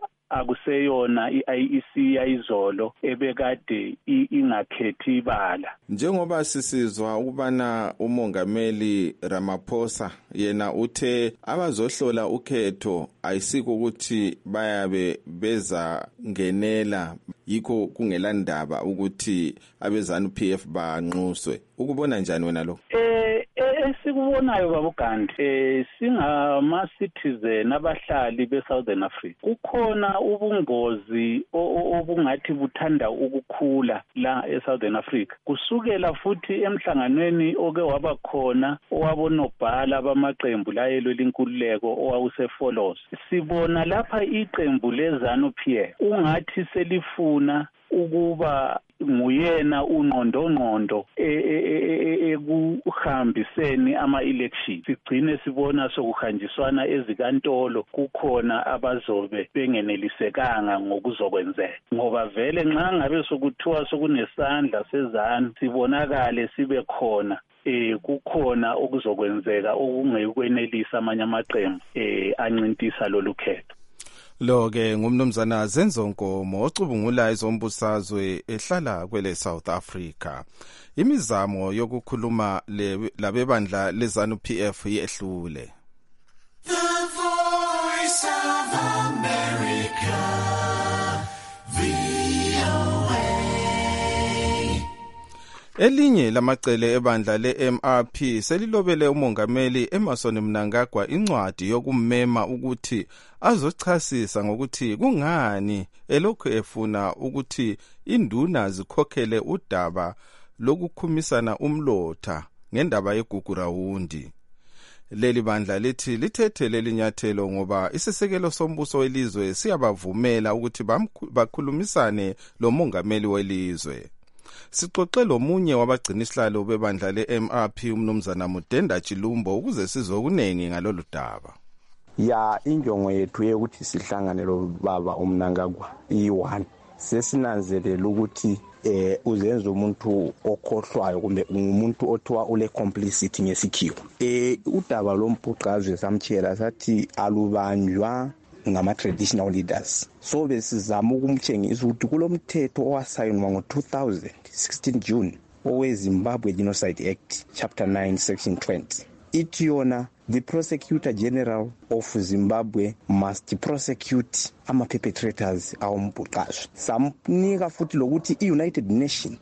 akuseyona i-I E C yayizolo ebekade ingakhethi ibala. Njengoba sisizwa ukubana umongameli Ramaphosa yena uthe abazohlola ukhetho ayisiko ukuthi bayabe beza ngenela, yikho kungelandaba ukuthi abeZANU P F banxuswe. Ukubona njani wena lo? Eh esikubo okubonayo babugandi eh singama citizen abahlali beSouthern Africa kukhona ubungozi obungathi buthanda ukukhula la eSouthern Africa kusukela futhi emhlanganweni oke waba khona owabonobhala bamaqembu la yelwela inkululeko owawusefolos sibona lapha iqembu leZANU-P F ungathi selifuna ukuba nguyena unqondongqondo ekuhambiseni ama-election sigcine sibona sokuhanjiswana ezikantolo kukhona abazobe bengenelisekanga ngokuzokwenzeka ngoba vele nxa ngabe sokuthiwa sokunesandla seZANU sibonakale sibe khona eh kukhona okuzokwenzeka okungekwenelisa amanye amaqembu eh ancintisa lolu khetho. Lo ke ngumnumzana Zenzo Nkomo ocubungula izombusazwe ehlala kwele South Africa. Imizamo yokukhuluma labebandla leZANU-P F yehlule. The Voice of America, V O A. Elinye lamacele ebandla le-M R P selilobele umongameli Emmerson Mnangagwa incwadi yokummema ukuthi azochasisa ngokuthi kungani elokhu efuna ukuthi induna zikhokhele udaba lokukhumisana umlotha ngendaba yeGugurawundi. Leli bandla lithi lithethe leli nyathelo ngoba isisekelo sombuso welizwe siyabavumela ukuthi bakhulumisane lo mongameli welizwe. Sixoxe lomunye wabagcinisihlalo bebandla le-M R P umnumzana Mudenda Chilumbo ukuze sizokunengi ngalolu daba. Ya injongo yethu yokuthi sihlangane lo baba uMnangagwa i-one sesinanzelela ukuthi eh uzenza umuntu okhohlwayo kumbe umuntu othiwa ule complicity ngesikhiwo. Eh udaba lomphuqazwe samtshela sathi alubanjwa ngama traditional leaders. So besizama ukumtshengisa ukuthi kulomthetho owasayinwa ngo two thousand sixteen June owe Zimbabwe Genocide Act chapter nine section twenty. Ithi yona the prosecutor general of Zimbabwe must prosecute ama perpetrators awumphuqazwe. Samnika futhi lokuthi i-United Nations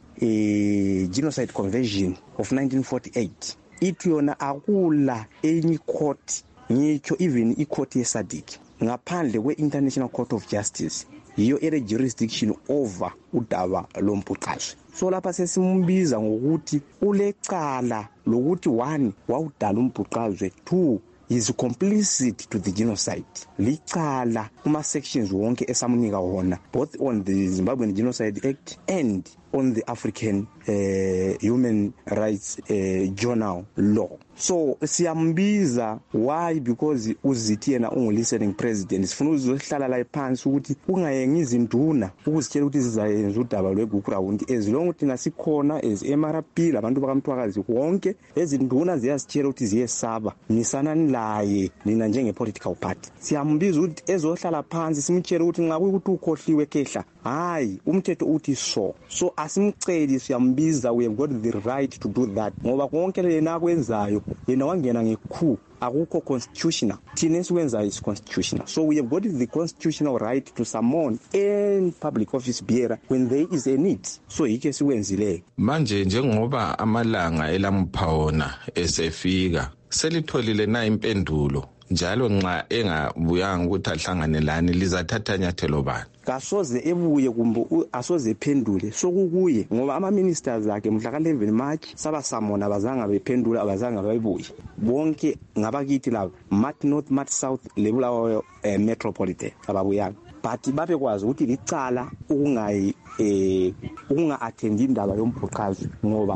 eh Genocide Convention of nineteen forty-eight ithi yona akula any court ngitsho even i-court yeSADC ngaphandle kwe-International Court of Justice yiyo ere jurisdiction over udaba lomphuqazwe. So lapha sesimbiza ngokuthi ulecala lokuthi one wawudala umphuqazwe, two is complicit to the genocide. Licala kuma sections wonke esamunika wona both on the Zimbabwean Genocide Act and on the African uh, Human Rights uh, Journal law. So siyambiza why because uzithi yena ungu-listening president sifuna uzohlala la phansi ukuthi ungayengi izinduna ukuzitshela ukuthi sizayenza udaba lweGugurawundi as long ukuthi nasikhona as M R P labantu bakamthwakazi wonke ezinduna ziyasitshela ukuthi ziyesaba nisanani laye nina njenge-political party. Siyambiza ukuthi ezohlala phansi simtshela ukuthi nxa kuyikuthi ukhohliwe kehla hayi umthetho uthi so so asimceli siyambiza we have got the right to do that ngoba konke lena kwenzayo yena wangena ngekhu akukho constitutional thina esikwenzayo is constitutional. So we have got the constitutional right to summon any public office bearer when there is a need. So yike sikwenzile manje njengoba amalanga elamphaona esefika selitholile na impendulo njalo nxa engabuyanga ukuthi ahlanganelani lizathatha nyathelo bani kasoze ebuye kumbe asoze ephendule sokukuye ngoba ama ministers akhe mhla ka eleven March sabasamona bazanga bephendula abazanga bayibuye bonke ngabakithi labo Mat North Mat South lebulawayo eh, metropolitan ababuyanga but babe kwazi ukuthi licala ukungayi eh ukunga attend indaba yomphuqazwe ngoba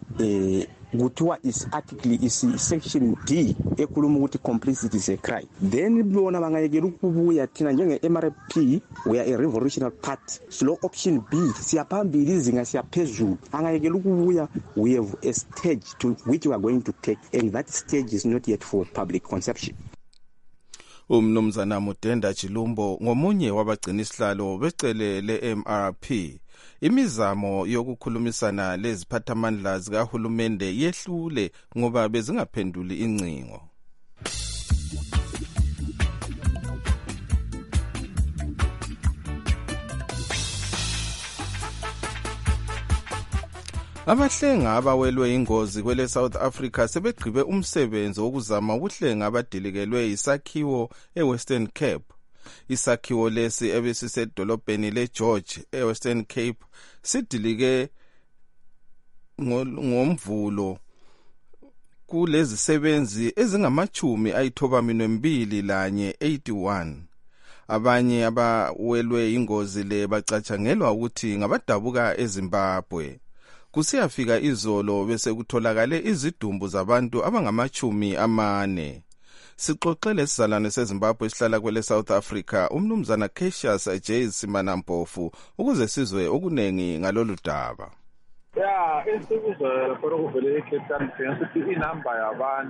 eh kuthiwa is article is section D ekhuluma ukuthi complicity is a crime. Then bona bangayekela ukubuya thina njenge M R P we are a revolutionary party. Slow option B siyaphambili izinga siyaphezulu angayekela ukubuya we have a stage to which we are going to take and that stage is not yet for public consumption. Umnumzana Mudenda Chilumbo ngomunye wabagcinisihlalo becele le-M R P. Imizamo yokukhulumisana leziphathamandla zikahulumende yehlule ngoba bezingaphenduli incingo. Abahlenga abawelwe ingozi kwele South Africa sebegqibe umsebenzi wokuzama ukuhlenga abadilikelwe isakhiwo eWestern Cape. Isakhiwo lesi ebesisedolobheni leGeorge eWestern Cape sidilike ngomvulo kulezi sebenzi ezingamachumi ayithobamine mbili lanye eighty-one. Abanye abawelwe ingozi le bacatshangelwa ukuthi ngabadabuka eZimbabwe. Kusiyafika izolo bese kutholakale izidumbu zabantu abangamachumi amane. Sixoxele sizalwane seZimbabwe esihlala kwele South Africa umnumzana Cassius J Simanampofu ukuze sizwe okunengi ngalolu daba. Ya, esikuzo lapho kuvele eCape Town ukuthi inamba yabantu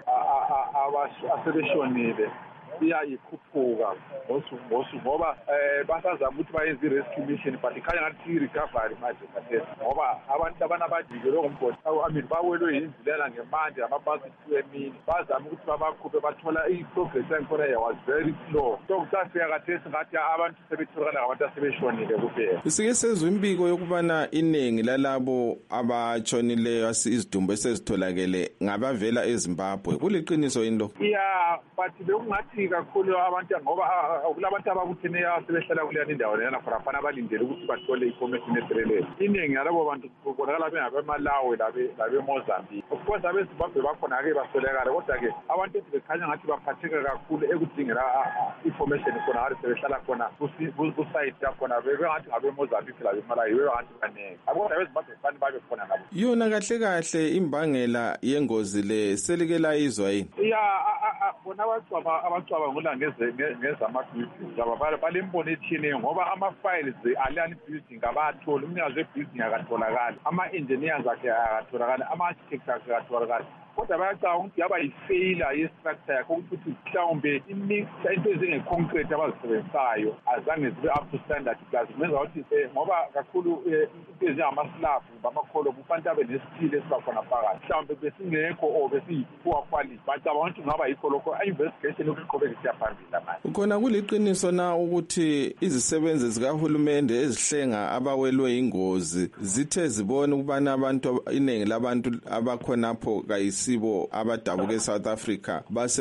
abasebeshonile iyayikhuphuka ngosuku ngoba eh basazama ukuthi bayenze rescue mission but ikhanya ngathi recovery manje kathesi ngoba abantu abanabajikelo ngomboni amin bawelwe indlela ngemanje amabhasi emini bazama ukuthi babakhuphe bathola iprogress yakhona ya was very slow so kusafika kathesi ngathi abantu sebetholakala ngabantu asebeshonile kuphela. Sike sezwe imbiko yokubana iningi lalabo abachonileyo izidumbu esezitholakele ngabavela eZimbabwe kuliqiniso yini lo? Yeah, but bekungathi kakhulu abantu ngoba kulabantu abakutheneyo sebehlala kuleyani indawo lena khona abalindele ukuthi bathole information etrele. Iningi yalabo bantu kubonakala bengabemalawi labe labe Mozambique. Of course abeZimbabwe bakhona ke basolekala kodwa ke abantu bekhanya ngathi baphatheka kakhulu ekudingela information khona ngathi sebehlala khona kusite khona bengathi ngabe Mozambique labe Malawi bengathi banenge. Abona abeZimbabwe bani babe khona nabo. Yona kahle kahle imbangela yengozi le selikela izwa yini? Yeah, bona abantu abacaba ngola ngeze ngezamabuilding ngaba balembona ethini ngoba ama files alani building abathola umnikazi webuilding akatholakala ama engineers akhe akatholakala ama architects akhe akatholakala kodwa bayacaba ukuthi yaba yifailure yestructure yakho ukuthi mhlawumbe imixture into ezingeconcrete abazisebenzayo azange zibe up to standard plus menza ukuthi ngoba kakhulu into ezingamaslab bamakholo kufanele abe nesithile esibakhona phakathi mhlawumbe besingekho o besiyipoor quality bacaba ukuthi ngaba yikho lokho investigation yokuqhubeka siyaphambili manje. Khona kuliqiniso na ukuthi izisebenzi zikahulumende ezihlenga abawelwe ingozi zithe zibona ukubana abantu iningi labantu abakhonapho kayisibo abadabuka eSouth Africa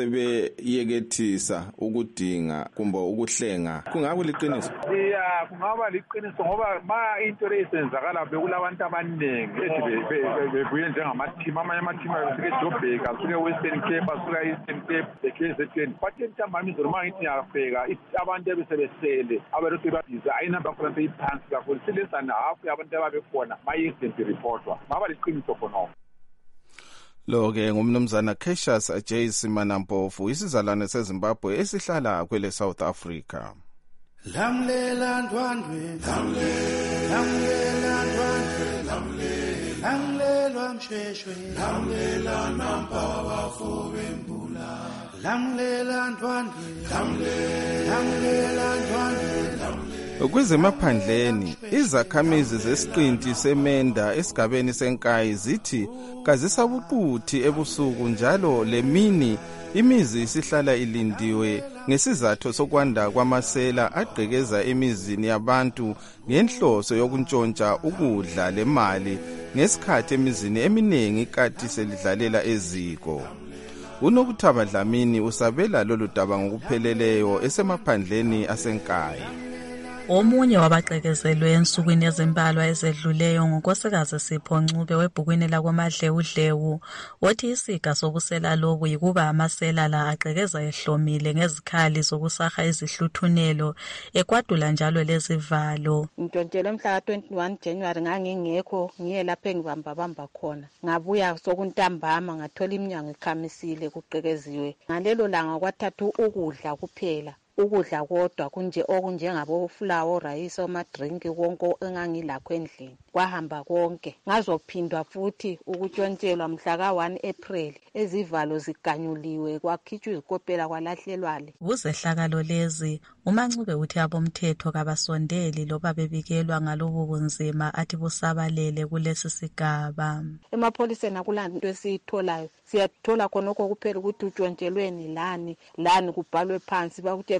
basebeyekethisa ukudinga kumbe ukuhlenga kungaba liqiniso? Yeah, kungaba liqiniso ngoba ma into lesenzakala bekulabantu abaningi ethi bebuye njengamateam amanye amateam asuke eJoburg asuke Western Cape asuke Eastern Cape K Z N bathi mthambami izoluma ngithi ngiyafika abantu ebesebesele abalokhu babhiza ayinamba khona iphansi kakhulu silesana half yabantu ababekhona ma-accident reportwa maba liqiniso khona. Lo-ke ngumnumzana Cassius J Simanampofu isizalwane seZimbabwe esihlala kwele South Africa. Lamlela ndwandwe lamlela ndwandwe lamlela msheshwe lamlela nampa bafo bembula lamlela ndwandwe lamlela ndwandwe. Kwezemaphandleni izakhamizi zesiqinti semenda esigabeni senkayi zithi kazisabuquthi ebusuku njalo lemini imizi isihlala ilindiwe ngesizathu sokwanda kwamasela agqekeza emizini yabantu ngenhloso yokuntshontsha ukudla lemali ngesikhathi emizini eminingi kati selidlalela eziko. Unokuthaba Dlamini usabela lolu daba ngokupheleleyo esemaphandleni asenkayi. Omunye wabaxekezelwe ensukwini ezimbalwa ezedluleyo ngunkosikazi Sipho Ncube webhukwini lakwaMadlewudlewu wathi isiga sobusela lobu yikuba amasela la aqekeza ehlomile ngezikhali zokusaha izihluthunelo ekwadula njalo lezivalo. Ntontshelo mhla twenty-one January ngangingekho ngiye lapho engibamba bamba khona ngabuya sokuntambama ngathola iminyango ikhamisile kuqekeziwe ngalelo langa kwathathu ukudla kuphela. Ukudla kodwa kunje okunjengabo flour, rice, amadrink konke engangilakho endlini kwahamba konke. Ngazophindwa futhi ukutshontshelwa mhla ka one April ezivalo ziganyuliwe kwakhitshwa izikopela kwalahlelwale. Kuzehlakalo lezi uMancube uthi abomthetho kabasondeli loba bebikelwa ngalobu bunzima athi busabalele kulesi sigaba. Emapholiseni akulanto esiyitholayo siyathola khonokho kuphela ukuthi utshontshelweni lani lani kubhalwe phansi bakutshela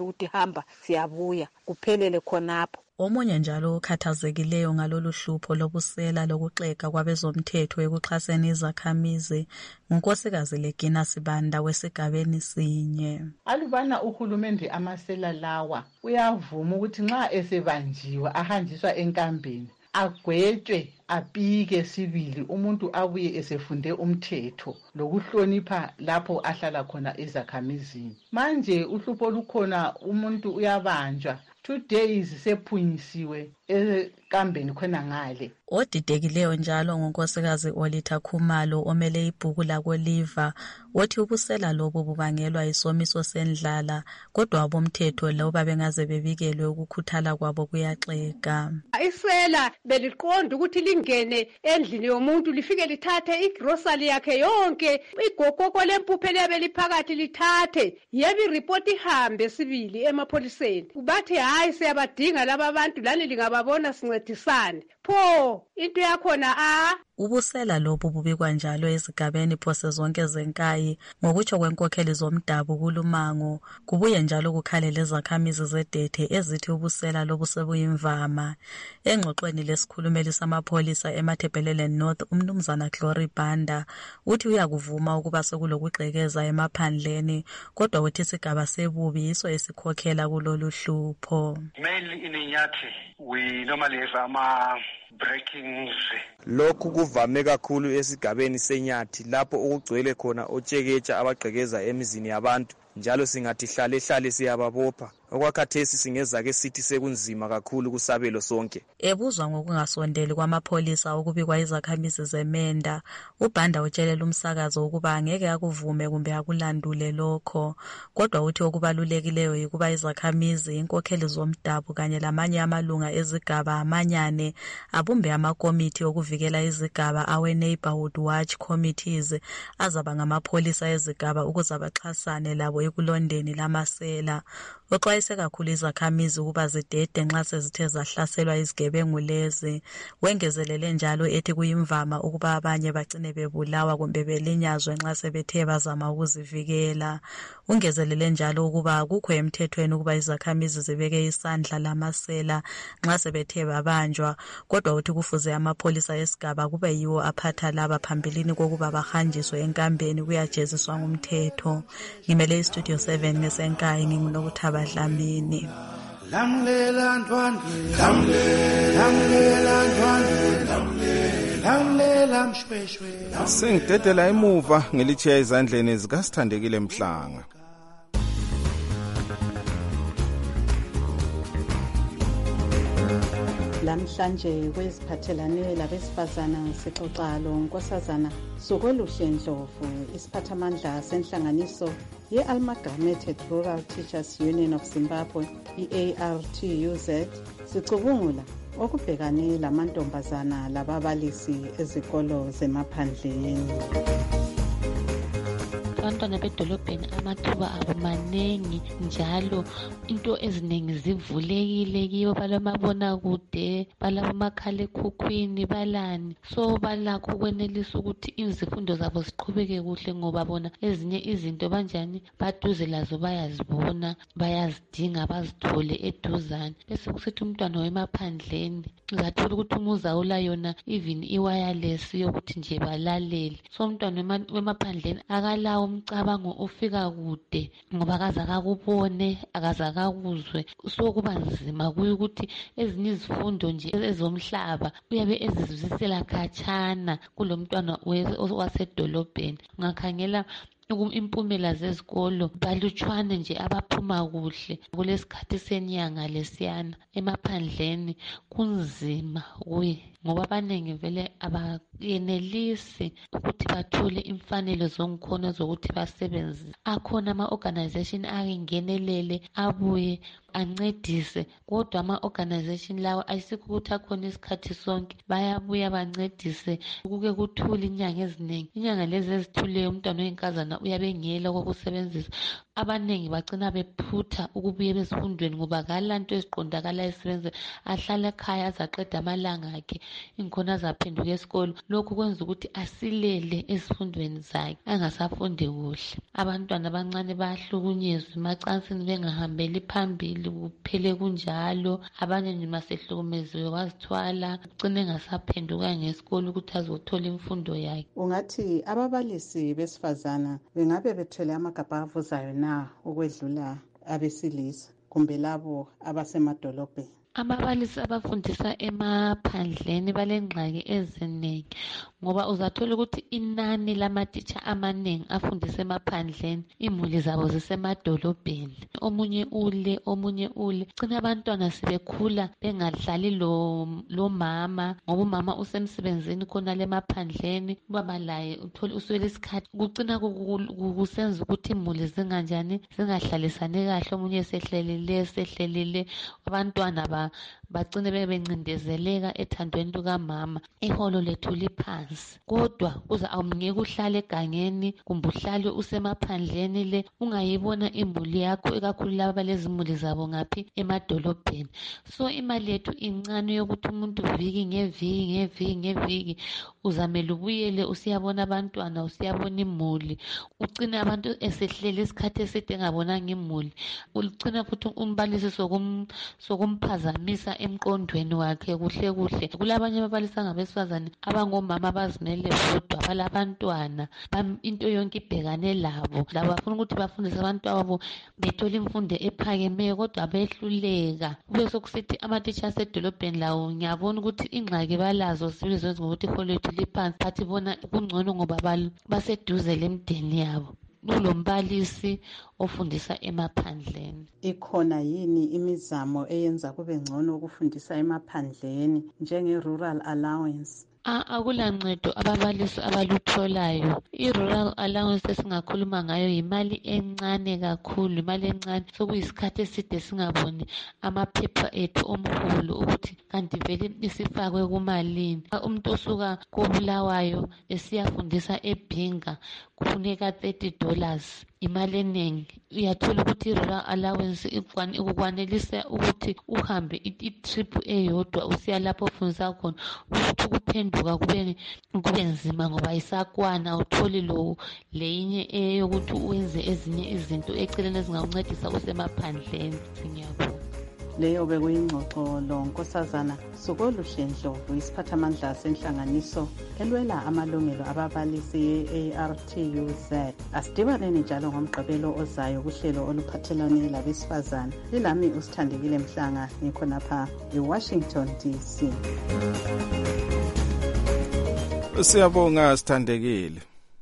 ukuthi hamba siyabuya kuphelele khonapho. Omunye njalo okhathazekileyo ngalolu hlupho lobusela lokuxega kwabezomthetho ekuxhaseni izakhamizi ngunkosikazi Legina Sibanda wesigabeni sinye. Alubana uhulumende amasela lawa uyavuma ukuthi nxa esebanjiwe ahanjiswa enkambeni agwetshwe apike sibili umuntu abuye esefunde umthetho lokuhlonipha lapho ahlala khona ezakhamizini. Manje uhlupho lukhona, umuntu uyabanjwa two days sephunyisiwe enkambeni khona ngale. Odidekileyo njalo ngunkosikazi Olitha Khumalo omele ibhuku lakoliva othi ubusela lobo bubangelwa isomiso sendlala kodwa abomthetho loba bengaze bebikelwe ukukhuthala kwabo kuyaxega. Isela beliqonda ukuthi lingene endlini yomuntu lifike lithathe igrocery yakhe yonke, igokoko lempuphe liyabe liphakathi lithathe, yebe ireport ihambe sibili emapholiseni. Bathi hayi siyabadinga laba bantu lani lingababona sincedisane. Pho into yakhona a ubusela lobu bubikwa njalo ezigabeni phose zonke zenkayi ngokutsho kwenkokheli zomdabu kulumango. Kubuye njalo kukhalele izakhamizi zedethe ezithi ubusela lobu sebuyimvama. Engxoxweni lesikhulumeli samapholisa eMathebhelele North umnumzana Glory Banda uthi uyakuvuma ukuba sekulokugxekeza emaphandleni kodwa uthi isigaba sebubi yiso esikhokhela kulolu hlupho. Mainly in Inyathi we normally have ama breakings. Lokhu kuvame kakhulu esigabeni seNyathi lapho okugcwele khona otsheketsha abagqekeza emizini yabantu njalo singathi hlale hlale siyababopha. Okwakhathesi singezake sithi sekunzima kakhulu kusabelo sonke. Ebuzwa ngokungasondeli kwamapholisa ukubikwa izakhamizi zeMenda, uBhanda utshelela umsakazo ukuba angeke akuvume kumbe akulandule lokho. Kodwa uthi okubalulekileyo ukuba izakhamizi, inkokheli zomdabu kanye lamanye amalunga ezigaba amanyane abumbe amakomiti okuvikela izigaba awe neighborhood watch committees azaba ngamapholisa ezigaba ukuze baxhasane labo ekulondeni lamasela. Uxwayise kakhulu izakhamizi ukuba zidede nxa sezithe zahlaselwa izigebengu lezi. Wengezelele njalo ethi kuyimvama ukuba abanye bagcine bebulawa kumbe belinyazwe nxa sebethe bazama ukuzivikela. Ungezelele njalo ukuba kukho emthethweni ukuba izakhamizi zibeke isandla lamasela nxa sebethe babanjwa, kodwa uthi kufuze amapholisa esigaba kube yiwo aphatha laba phambilini kokuba bahanjiswe enkambeni kuyajeziswa ngumthetho. Ngimele istudio seven ngesenkayi ngingunokuthaba Dlamini. Lamlela ntwandwe, lamlela ntwandwe, lamlela mshweshwe. Singidedela emuva ngelichiya izandleni zikaSithandekile Mhlanga. Lamhlanje kweziphathelane labesifazana sixoxa lo Nkosazana Sokoluhle Ndlovu, isiphathamandla senhlanganiso ye-Amalgamated Rural Teachers Union of Zimbabwe, i-A R T U Z, sicubungula okubhekane lamantombazana lababalisi ezikolo zemaphandleni. Abantwana bedolobheni amathuba abo manengi njalo into eziningi zivulekile kibo, balamabona kude, balabomakhalekhukhwini, balani, so balakho ukwenelisa ukuthi izifundo zabo ziqhubeke kuhle ngoba bona ezinye izinto banjani baduze lazo bayazibona, bayazidinga bazithole eduzane. Bese kusithi umntwana wemaphandleni uzathola ukuthi umuzawula yona even i-wireless yokuthi nje balalele, so umntwana wemaphandleni akalawo umcabango ufika kude ngoba akaze akakubone, akaze akakuzwe, so kuba nzima kuye ukuthi ezinye izifundo nje ezomhlaba uyabe ezizwisela khatshana kulo mntwana wasedolobheni. Ngakhangela impumela zezikolo balutshwane nje abaphuma kuhle kulesikhathi senyanga lesiyana. Emaphandleni kunzima kuye ngoba abaningi vele abayenelisi ukuthi bathole imfanelo zongkhona zokuthi basebenze. Akhona ama-organization angenelele abuye ancedise, kodwa ama-organization lawa ayisikho ukuthi akhona isikhathi sonke bayabuya bancedise kuke kuthule inyanga eziningi. Inyanga lezi ezithuleyo umntwana oyinkazana uyabe engela kokusebenzisa abaningi bagcina bephutha ukubuyela ezifundweni ngoba kalanto eziqondakala esebenze ahlala ekhaya azaqeda amalanga akhe inkhona azaphenduka esikolo. Lokhu kwenza ukuthi asilele ezifundweni zakhe angasafundi kuhle. Abantwana abancane bayahlukunyezwa emacansini bengahambeli phambili kuphele kunjalo. Abanye nje masehlukumeziwe wazithwala ugcine engasaphenduka ngesikolo ukuthi azothola imfundo yakhe. Ungathi ababalisi besifazana bengabe bethwele amagabha avuzayo na ukwedlula abesilisa kumbe labo abasemadolobheni? Ababalisi abafundisa emaphandleni balengxaki eziningi ngoba uzathola ukuthi inani lamatitsha amaningi afundisa emaphandleni imuli zabo zisemadolobheni. Omunye ule omunye ule gcina abantwana sebekhula bengadlali lo lo mama ngoba umama usemsebenzini khona lemaphandleni, ubaba laye uthola uswele isikhathi. Kugcina kusenza ukuthi imuli zinganjani zingahlalisani kahle, omunye sehlelile sehlelile abantwana ba bagcine bebencindezeleka ethandweni lukamama. Iholo lethu liphansi kodwa uza awungeke uhlale egangeni kumbe uhlale usemaphandleni le ungayibona imuli yakho ikakhulu laba lezimuli zabo ngaphi emadolobheni. So imali yethu incane yokuthi umuntu viki ngeviki ngeviki ngeviki uzamele ubuyele usiyabona abantwana usiyabona imuli. Ugcina abantu esehlele isikhathi eside engabonanga imuli. Ugcina futhi umbalisi sokum sokumphazamisa emqondweni wakhe kuhle kuhle. Kulabanye ababalisi ngabesifazane abangomama abazimele bodwa balabantwana into yonke ibhekane labo. Labo bafuna ukuthi bafundise abantu babo bethola imfundo ephakemeyo kodwa behluleka. Kube sokusithi amatitsha asedolobheni lawo ngiyabona ukuthi ingxaki balazo sibizwe ngokuthi iholo lethu liphansi, but bona kungcono ngoba baseduze lemdeni yabo. Kulombalisi ofundisa emaphandleni. Ikhona yini imizamo eyenza kube ngcono ukufundisa emaphandleni njenge rural allowance? Akulancedo ababalisi abalutholayo. I-rural allowance esingakhuluma ngayo yimali encane kakhulu, imali encane sokuyisikhathi eside singaboni amaphepha ethu omholo ukuthi kanti vele isifakwe kumalini. Umuntu osuka koBulawayo esiyafundisa eBhinga kufuneka thirty dollars, imali eningi. Uyathola ukuthi i-rural allowance ikukwanelisa ukuthi uhambe i-trip eyodwa usiya lapho ofundisa khona, ukuthi kuphenduka kube kube nzima ngoba isakwana utholi lo leyinye eyokuthi wenze ezinye izinto eceleni ezingakuncedisa usemaphandleni. Ngiyabonga. Leyo bekuyingxoxo lo Nkosazana Sokoluhlendlovu, isiphathamandla senhlanganiso elwela amalungelo ababalisi ye-A R T U Z. Asidibaneni njalo ngomgqibelo ozayo kuhlelo oluphathelane labesifazane. Ilami uSithandekile Mhlanga ngikhonapha eWashington D C. Siyabonga Sithandekile.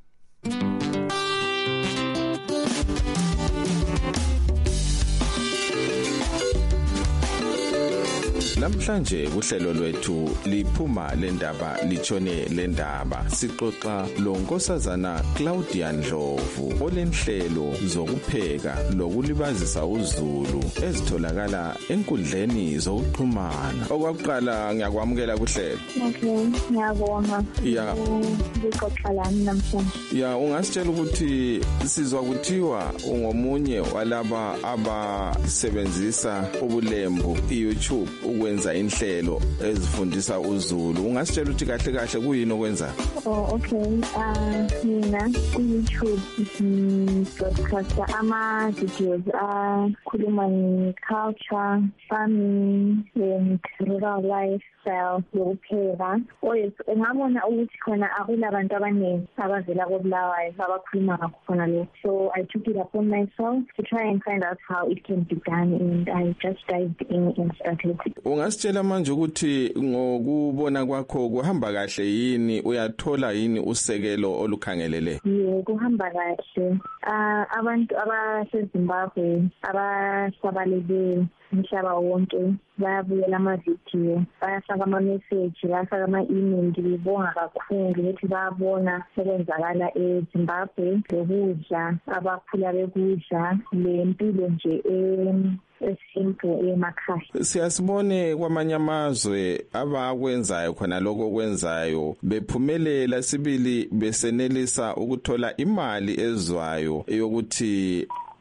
Namhlanje kuhlelo lwethu liphuma lendaba litshone lendaba sixoxa lo Nkosazana Claudia Ndlovu olenhlelo zokupheka lokulibazisa uzulu ezitholakala enkundleni zokuxhumana. Okwakuqala ngiyakwamukela kuhlelo. Okay, ngiyabonga. Ya. Ngixoxa lami namhlanje. Ya, ungasitshela ukuthi sizwa kuthiwa ungomunye walaba abasebenzisa ubulembu iYouTube ukwenza inhlelo ezifundisa uzulu. Ungasitshela ukuthi kahle kahle kuyini okwenza? Oh, okay. Ah, mina ku-YouTube ngibroadcasta ama-videos akhuluma nge-culture, farming and rural lifestyle yokupheka. Ngabona ukuthi khona akulabantu abaningi abavela koBulawayo abakhuluma ngakho khona lokho. So I took it upon myself to try and find out how it can be done, and I just dived in and started. Ungasitshela manje ukuthi ngokubona kwakho kuhamba kahle yini, uyathola yini usekelo olukhangelele? Yebo, kuhamba kahle. Ah, abantu abaseZimbabwe abasabalele umhlaba wonke bayabuyela amavidiyo, bayafaka ama-message, bayafaka ama-email. Ngibonga kakhulu ukuthi bayabona okwenzakala eZimbabwe, lokudla abakhula bekudla, lempilo nje esimple emakhaya. Siyasibone kwamanye amazwe abakwenzayo khona lokho kwenzayo bephumelela, sibili besenelisa ukuthola imali ezwayo yokuthi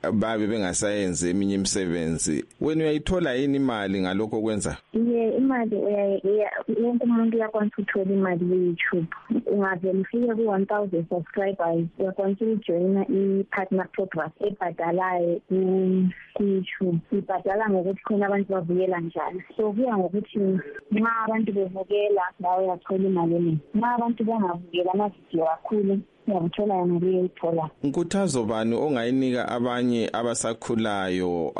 babe bengasayenze eminye imisebenzi. Wena uyayithola yini imali ngalokho kwenza? Ye imali wonke umuntu uyakwanisa ukuthola imali ku-YouTube. Ungavele ufike ku-one thousand subscribers uyakwanisa ukujoyina i-partner program ebhadalayo ku-YouTube. Ibhadala ngokuthi khona abantu bavukela njalo. So kuya ngokuthi nxa abantu bevukela nawe uyathola imali eningi. Nxa abantu bangavukela amavidiyo kakhulu uyabuthola yona leyithola. Nkuthazo bani ongayinika abanye abasakhulayo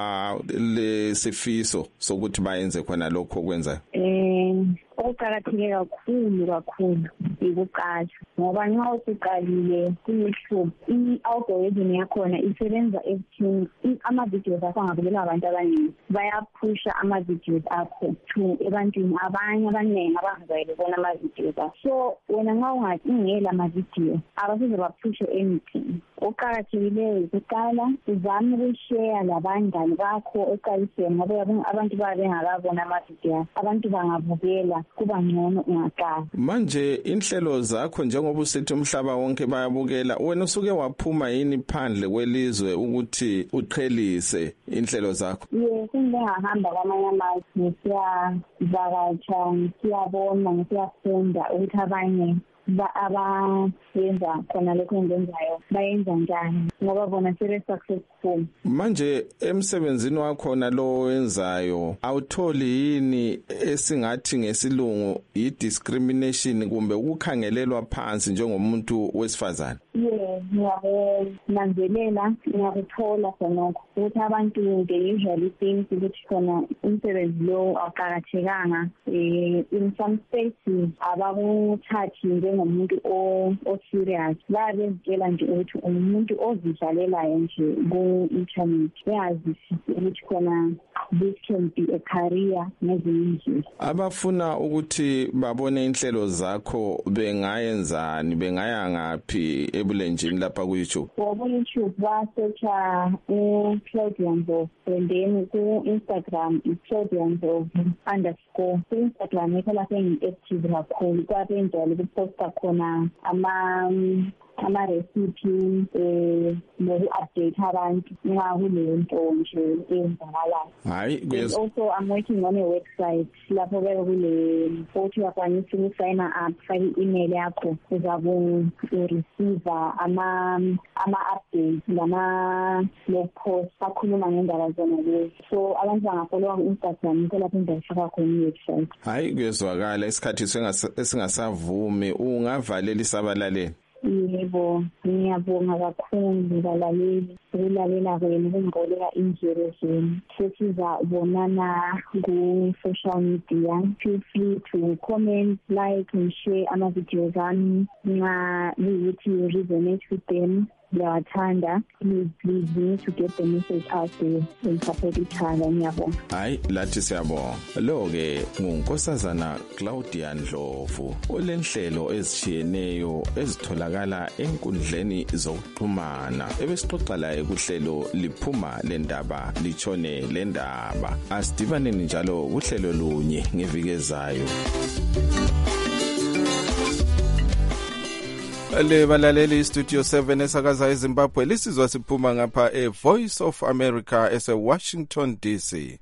abalesifiso sokuthi bayenze khona lokho kwenza? Eh okuqakatheke kakhulu kakhulu ikuqala ngoba nxa usuqalile ku-YouTube i-algorithm yakhona isebenza ekuthini ama-videos akho angabukela abantu abaningi, bayaphusha ama-videos akho to ebantwini abanye abaningi abangazayile bona ama-videos akho. So wena nxa ungela ama-video abasize baphushe anything. Okuqakathekileyo ukuqala uzame ukushare labangani bakho eqaliseni ngoba abantu babe bengakabona ama-video, abantu bangabukela kuba ngcono ungaqala. Manje inhlelo zakho njengoba usithi umhlaba wonke bayabukela, wena usuke waphuma yini phandle kwelizwe ukuthi uqhelise inhlelo zakho? Yes, ngihamba kwamanye amazwe ngisiyavakatsha, ngisiyabona, ngisiyafunda ukuthi abanye ba abayenza khona lokho engenzayo bayenza njani ngoba bona sebe successful. Manje emsebenzini wakho lo wenzayo awutholi yini esingathi ngesilungu i-discrimination kumbe ukukhangelelwa phansi njengomuntu wesifazane? Yeah, ngiyabonanzelela, ngiyakuthola khonokho ukuthi abantu they usually think ukuthi khona umsebenzi lo awuqakathekanga. In some spaces abakuthathi njengomuntu o-serious, bayabezitshela nje ukuthi umuntu ozidlalelayo nje ku-internet, beyazisisi ukuthi khona this can be a career nezinye nje. Abafuna ukuthi babone inhlelo zakho bengayenzani, bengaya ngaphi ebulenjini lapha ku-YouTube? Ku-YouTube basearcha u-Claudia Ndlovu, and then ku-Instagram i-Claudia Ndlovu underscore. Ku-Instagram yikho lapho engi-active kakhulu, kwabe njalo kuposta khona ama ama-recipe eh noku-update abantu nxa kuleyo nto nje eyenzakalayo. Hayi, and also I'm working on a website lapho kube kule futhi uyakwanisa ukusayina up, fake i-email yakho uzabe ureceive ama ama-updates lama blog post akhuluma ngendaba zona lezi. So abantu bangafollowa ku-Instagram yikho lapho ngizayifaka khona i-website. Hayi, kuyezwakala isikhathi esingasavumi, ungavalela isabalaleli. Yebo, ngiyabonga kakhulu balaleli ukulalela kwenu ukungqolela indlebe zenu. Sesizabonana ku-social media. Feel free to comment, like and share ama-videos ami nxa kuyikuthi you resonate with them. Yathanda, please, please, we need to get the message out there and support each other. Ngiyabonga. Hayi, lathi siyabonga. Lo-ke ngunkosazana Claudia Ndlovu olenhlelo ezitshiyeneyo ezitholakala enkundleni zokuxhumana. Ebesixoxa laye kuhlelo liphuma lendaba litshone lendaba. Asidibaneni njalo kuhlelo lunye ngeviki ezayo. Le balaleli Studio seven esakaza eZimbabwe lisizwa siphuma ngapha e Voice of America ese Washington D C.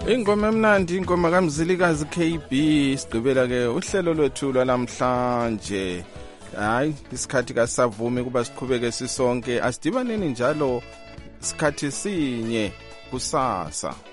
ingoma emnandi, ingoma kaMzilikazi K B. Sigqibela ke uhlelo lwethu lwanamhlanje. Hayi, isikhathi kasavumi kuba siqhubeke sisonke. Asidibaneni njalo sikhathi sinye kusasa.